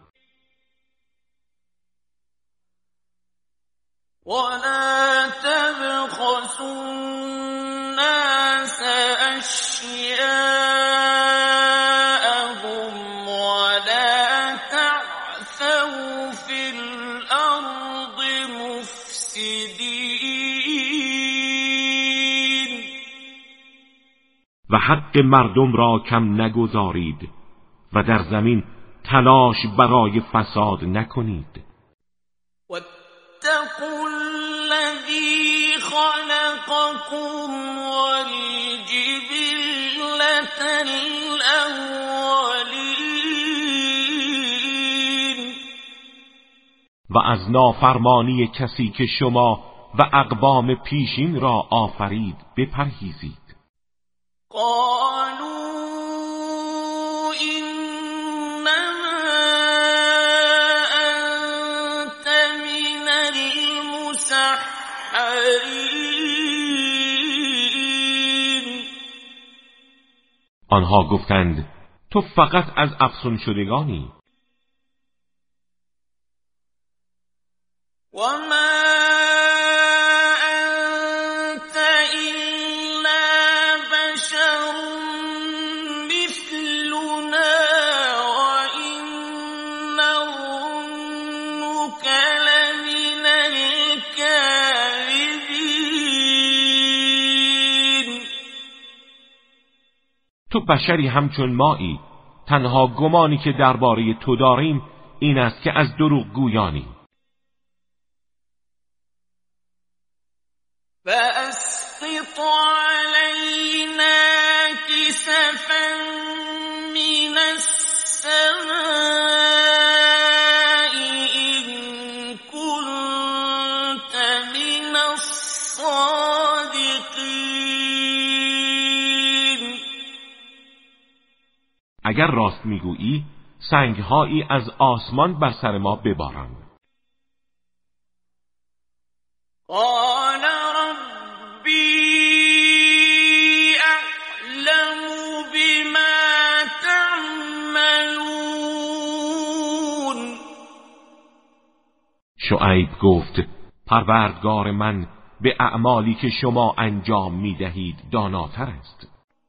ولا تبخسوا الناس أشياءهم ولا تعثوا في الأرض مفسدين و حق مردم را کم نگذارید و در زمین تلاش برای فساد نکنید. واتقوا الذي خلقكم والجبلة الأولين و از نافرمانی کسی که شما و اقوام پیشین را آفرید بپرهیزید. قالوا إنما أنت من المسحرين آنها گفتند تو فقط از افسون شدگانی. وما أنت إلا بشر مثلنا وإن نظنك لمن الكاذبين تو بشری همچون مایی، تنها گمانی که درباره تو داریم این است که از دروغ گویانی. فأسقط علينا كسفا من السماء إن كنت من الصادقين اگر راست میگویی سنگهایی از آسمان بر سر ما بباران. قال ربی اعلم بما تعملون. شعیب گفت پروردگار من به اعمالی که شما انجام میدهید داناتر است.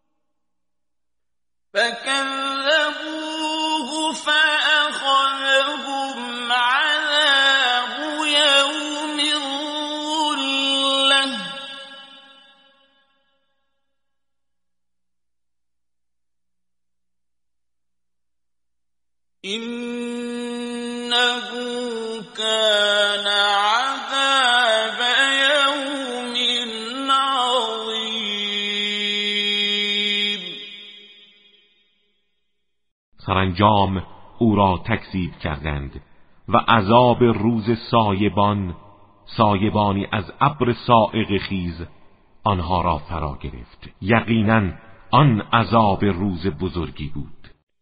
فكذبوه فأخذهم عذاب يوم الظلة إنه كان عذاب يوم عظيم. سرانجام او را تکذیب کردند و عذاب روز سایبانی از ابر صاعقه خیز آنها را فرا گرفت. یقینا آن عذاب روز بزرگی بود.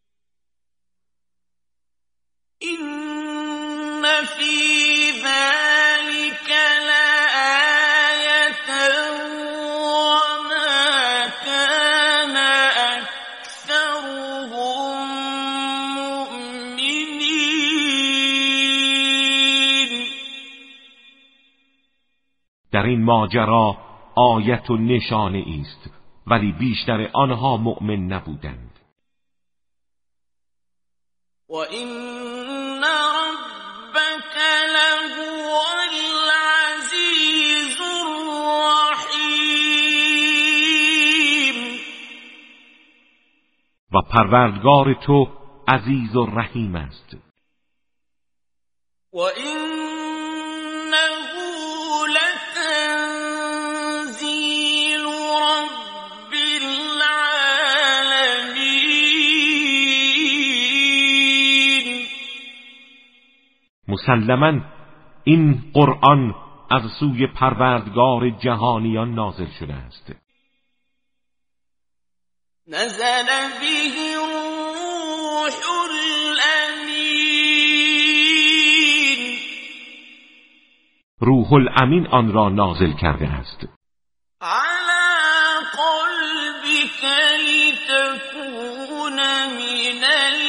إن في ذلك لآية وما كان أكثرهم مؤمنين. در این ماجرا آیت و نشانه است ولی بیشتر آنها مؤمن نبودند. وَإِنَّ رَبَّكَ لَهُوَ الْعَزِيزُ الرَّحِيمُ. و پروردگار تو عزیز و رحیم است. وَإِنَّهُ لَتَنزِيلُ رَبِّ الْعَالَمِينَ. مسلماً این قرآن از سوی پروردگار جهانیان نازل شده است. نزل به الروح الامین. روح الامین آن را نازل کرده است. على قلبك لتكون من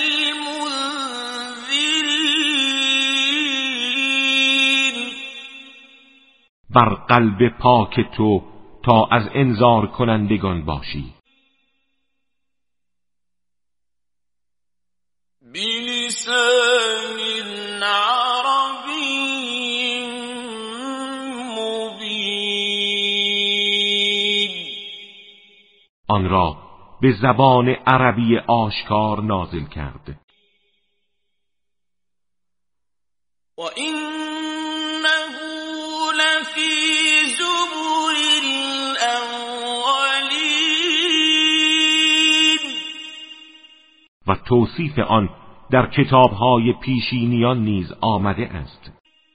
المنذرین. بر قلب پاک تو تا از انذار کنندگان باشی. بلسان عربی مبین. آن را به زبان عربی آشکار نازل کرد. و انه لفی زبر الاولین. و توصیف آن در کتاب‌های پیشینیان نیز آمده است.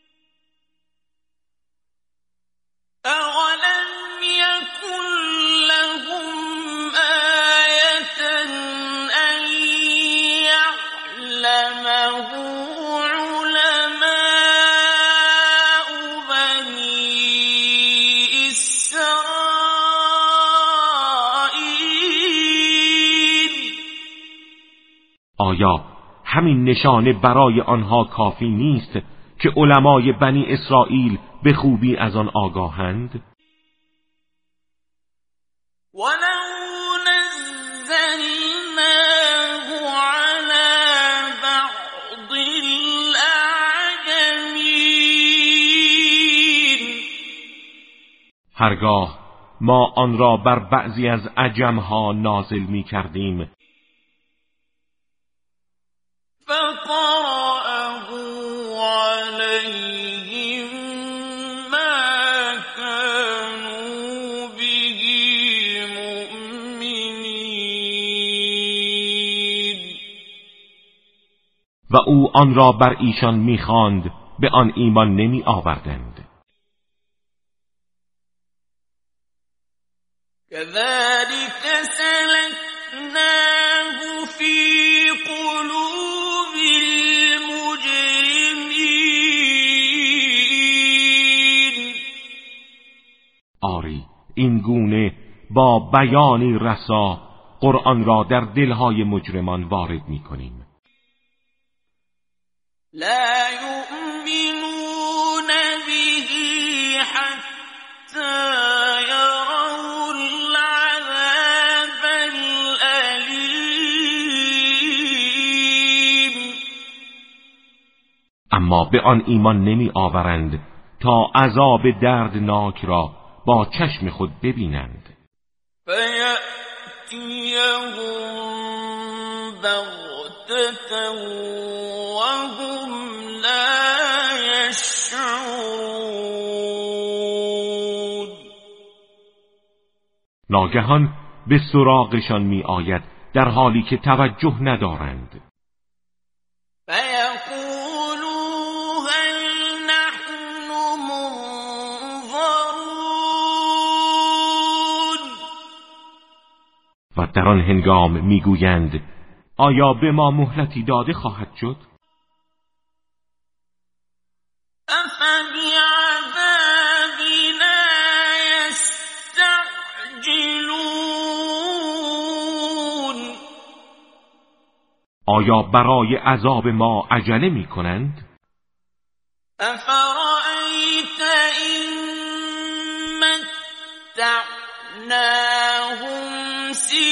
اولم یکن لهم آیة ان یعلمه علماء بنی اسرائیل. آیا همین نشانه برای آنها کافی نیست که علمای بنی اسرائیل به خوبی از آن آگاهند؟ ولو نزلناه على بعض الاعجمین. هرگاه ما آن را بر بعضی از عجمها نازل می کردیم فقرأه عليهم ما كانوا به مؤمنين. و او آن را بر ایشان می‌خواند به آن ایمان نمی آوردند. كذلك سلكناه في گونه با بیانی رسا قرآن را در دلهای مجرمان وارد می‌کنیم. لا يؤمنون به حتى يروا العذاب الأليم. اما به آن ایمان نمی آورند تا عذاب دردناک را با چشم خود ببینند. فیأتیهم بغتة وهم لا يشعرون. ناگهان به سراغشان می آید در حالی که توجه ندارند. فیقولوا هل نحن منظرون. و در آن هنگام می گویند آیا به ما مهلتی داده خواهد شد؟ افبعذابنا یستعجلون. آیا برای عذاب ما عجله می کنند؟ افرأیت این متعناهم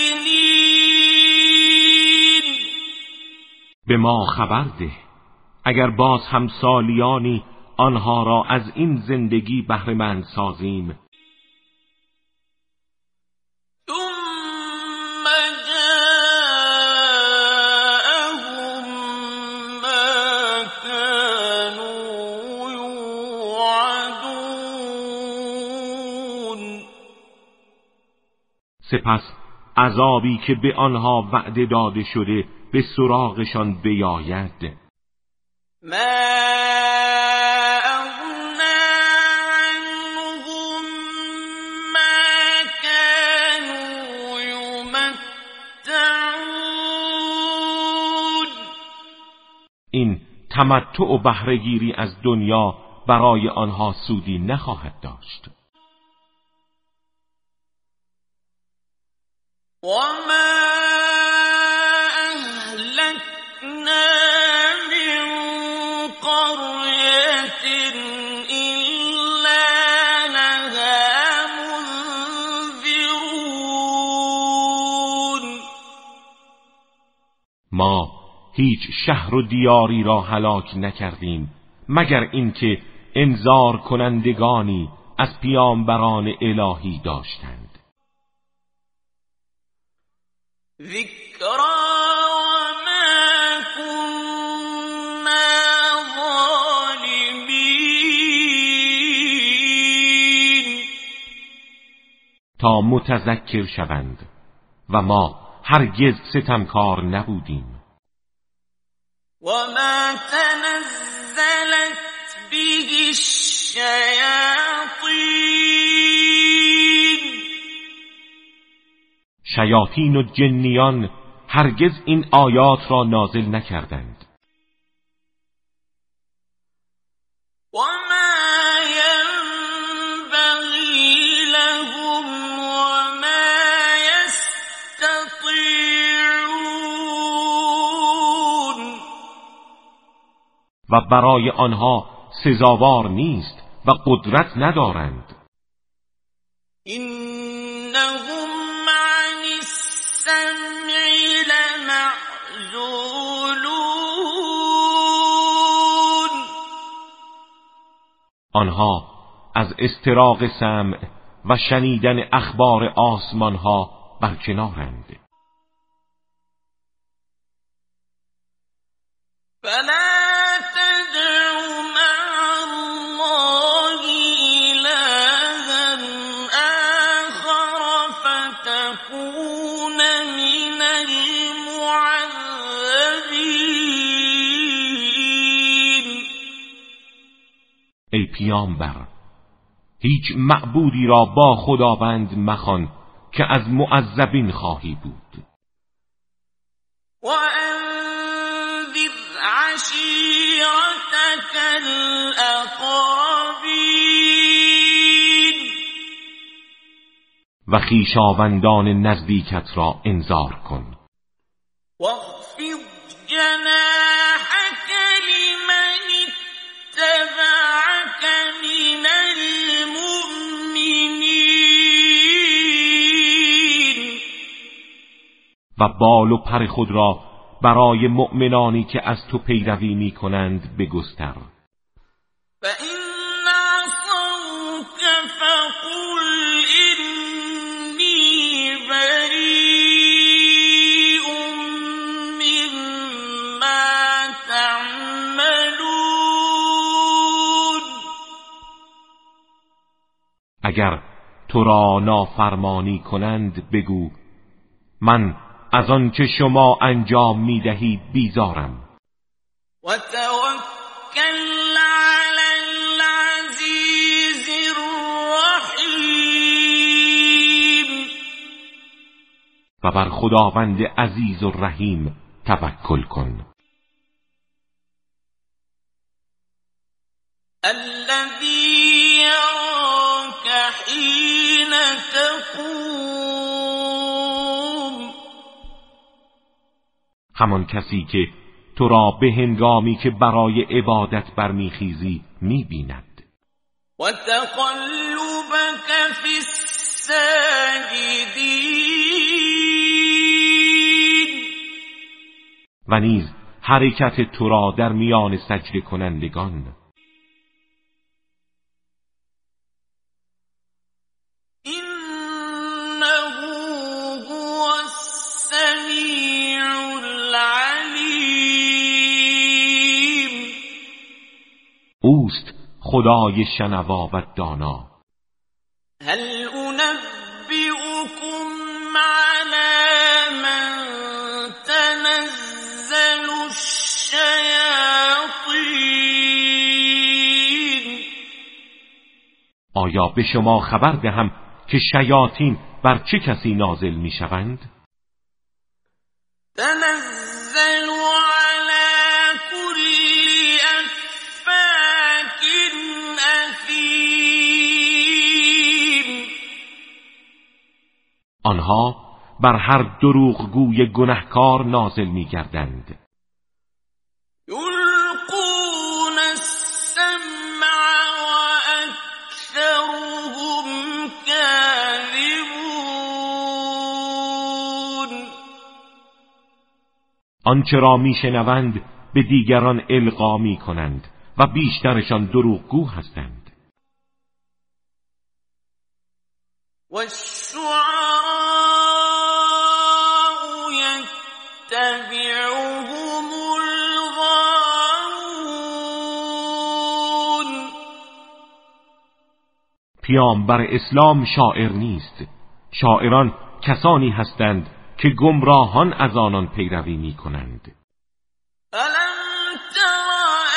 سنین. به ما خبر ده اگر باز هم سالیانی آنها را از این زندگی بهره‌مند سازیم. ثم جاءهم ما كانوا یوعدون. سپس عذابی که به آنها وعده داده شده به سراغشان بیاید. ما اغنى عنهم ما كانوا یمتعون. این تمتع و بهره‌گیری از دنیا برای آنها سودی نخواهد داشت. وما أهلكنا من قرية إلا لها منذرون. ما هیچ شهر و دیاری را هلاک نکردیم مگر اینکه انذار کنندگانی از پیامبران الهی داشتند. ذکرا وما كنا ظالمین. تا متذکر شوند و ما هرگز ستمکار نبودیم. وما تنزلت به الشیاطین. شیاطین و جنیان هرگز این آیات را نازل نکردند. وما ينبغي لهم وما يستطيعون. و برای آنها سزاوار نیست و قدرت ندارند. إنهم عن السمع لمعزولون. آنها از استراق سمع و شنیدن اخبار آسمانها برکنارند. فلا تدع مع الله إلها آخر فتكون من المعذبين. ای پیامبر، هیچ معبودی را با خداوند مخوان که از معذبین خواهی بود. وأنذر عشيرتك الأقربين. و خویشاوندان نزدیکت را انذار کن. واخفض جناحك لمن اتبعك من المؤمنین و بال و پر خود را برای مؤمنانی که از تو پیروی می کنند بگستر. فإن عصوك فقل إني بريء مما تعملون. اگر تو را نافرمانی کنند بگو من از آنچه شما انجام می دهید بیزارم. و توکل علی العزیز الرحیم و بر خداوند عزیز و رحیم توکل کن. الذی یراک حین تقوم همان کسی که تو را به هنگامی که برای عبادت برمیخیزی می‌بیند. و تقلبک فی الساجدین و نیز حرکت تو را در میان سجده کنندگان. انه هو السمیع العلیم اوست خدای شنوا و دانا. هل انبئکم علی من تنزل الشیاطین آیا به شما خبر دهم که شیاطین بر چه کسی نازل می‌شوند؟ تنزل على كل افاك اثیم آنها بر هر دروغگوی گنهکار نازل می‌گردند. یلقون السمع و اکثرهم کاذبون آنچه را میشنوند به دیگران القا می‌کنند و بیشترشان دروغگو هستند. والشعراء يتبعهم الغاوون پیامبر اسلام شاعر نیست. شاعران کسانی هستند که گمراهان از آنان پیروی می‌کنند. ألم تر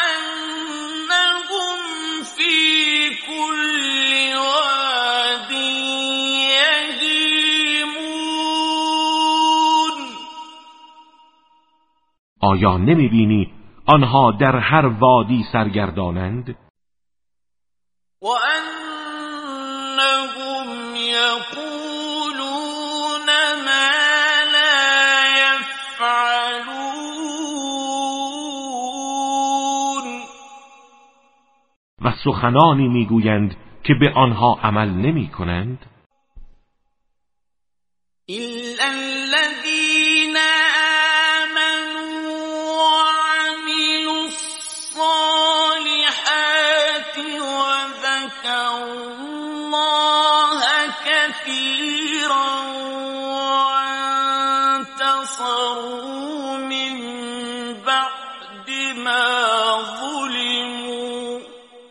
أنهم في كل واد يهيمون آیا نمی‌بینی آنها در هر وادی سرگردانند؟ وأنهم يقولون ما لا يفعلون و سخنانی میگویند که به آنها عمل نمی‌کنند. إلا الذين آمنوا وعملوا الصالحات وذكروا الله كثيرا وانتصروا من بعد ما ظلموا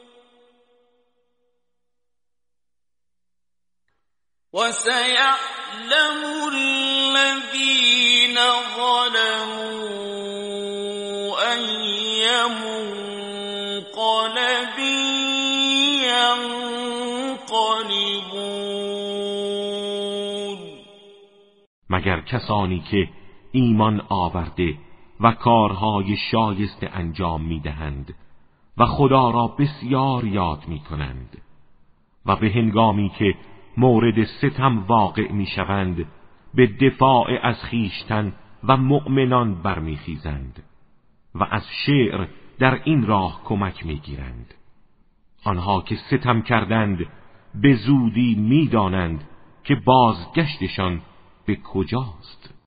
وسيعلم الذين ظلموا أي منقلب ينقلبون مگر کسانی که ایمان آورده و کارهای شایسته انجام میدهند و خدا را بسیار یاد میکنند و به هنگامی که مورد ستم واقع میشوند به دفاع از خیشتن و مؤمنان برمیخیزند و از شعر در این راه کمک میگیرند. آنها که ستم کردند به زودی میدانند که بازگشتشان به کجاست.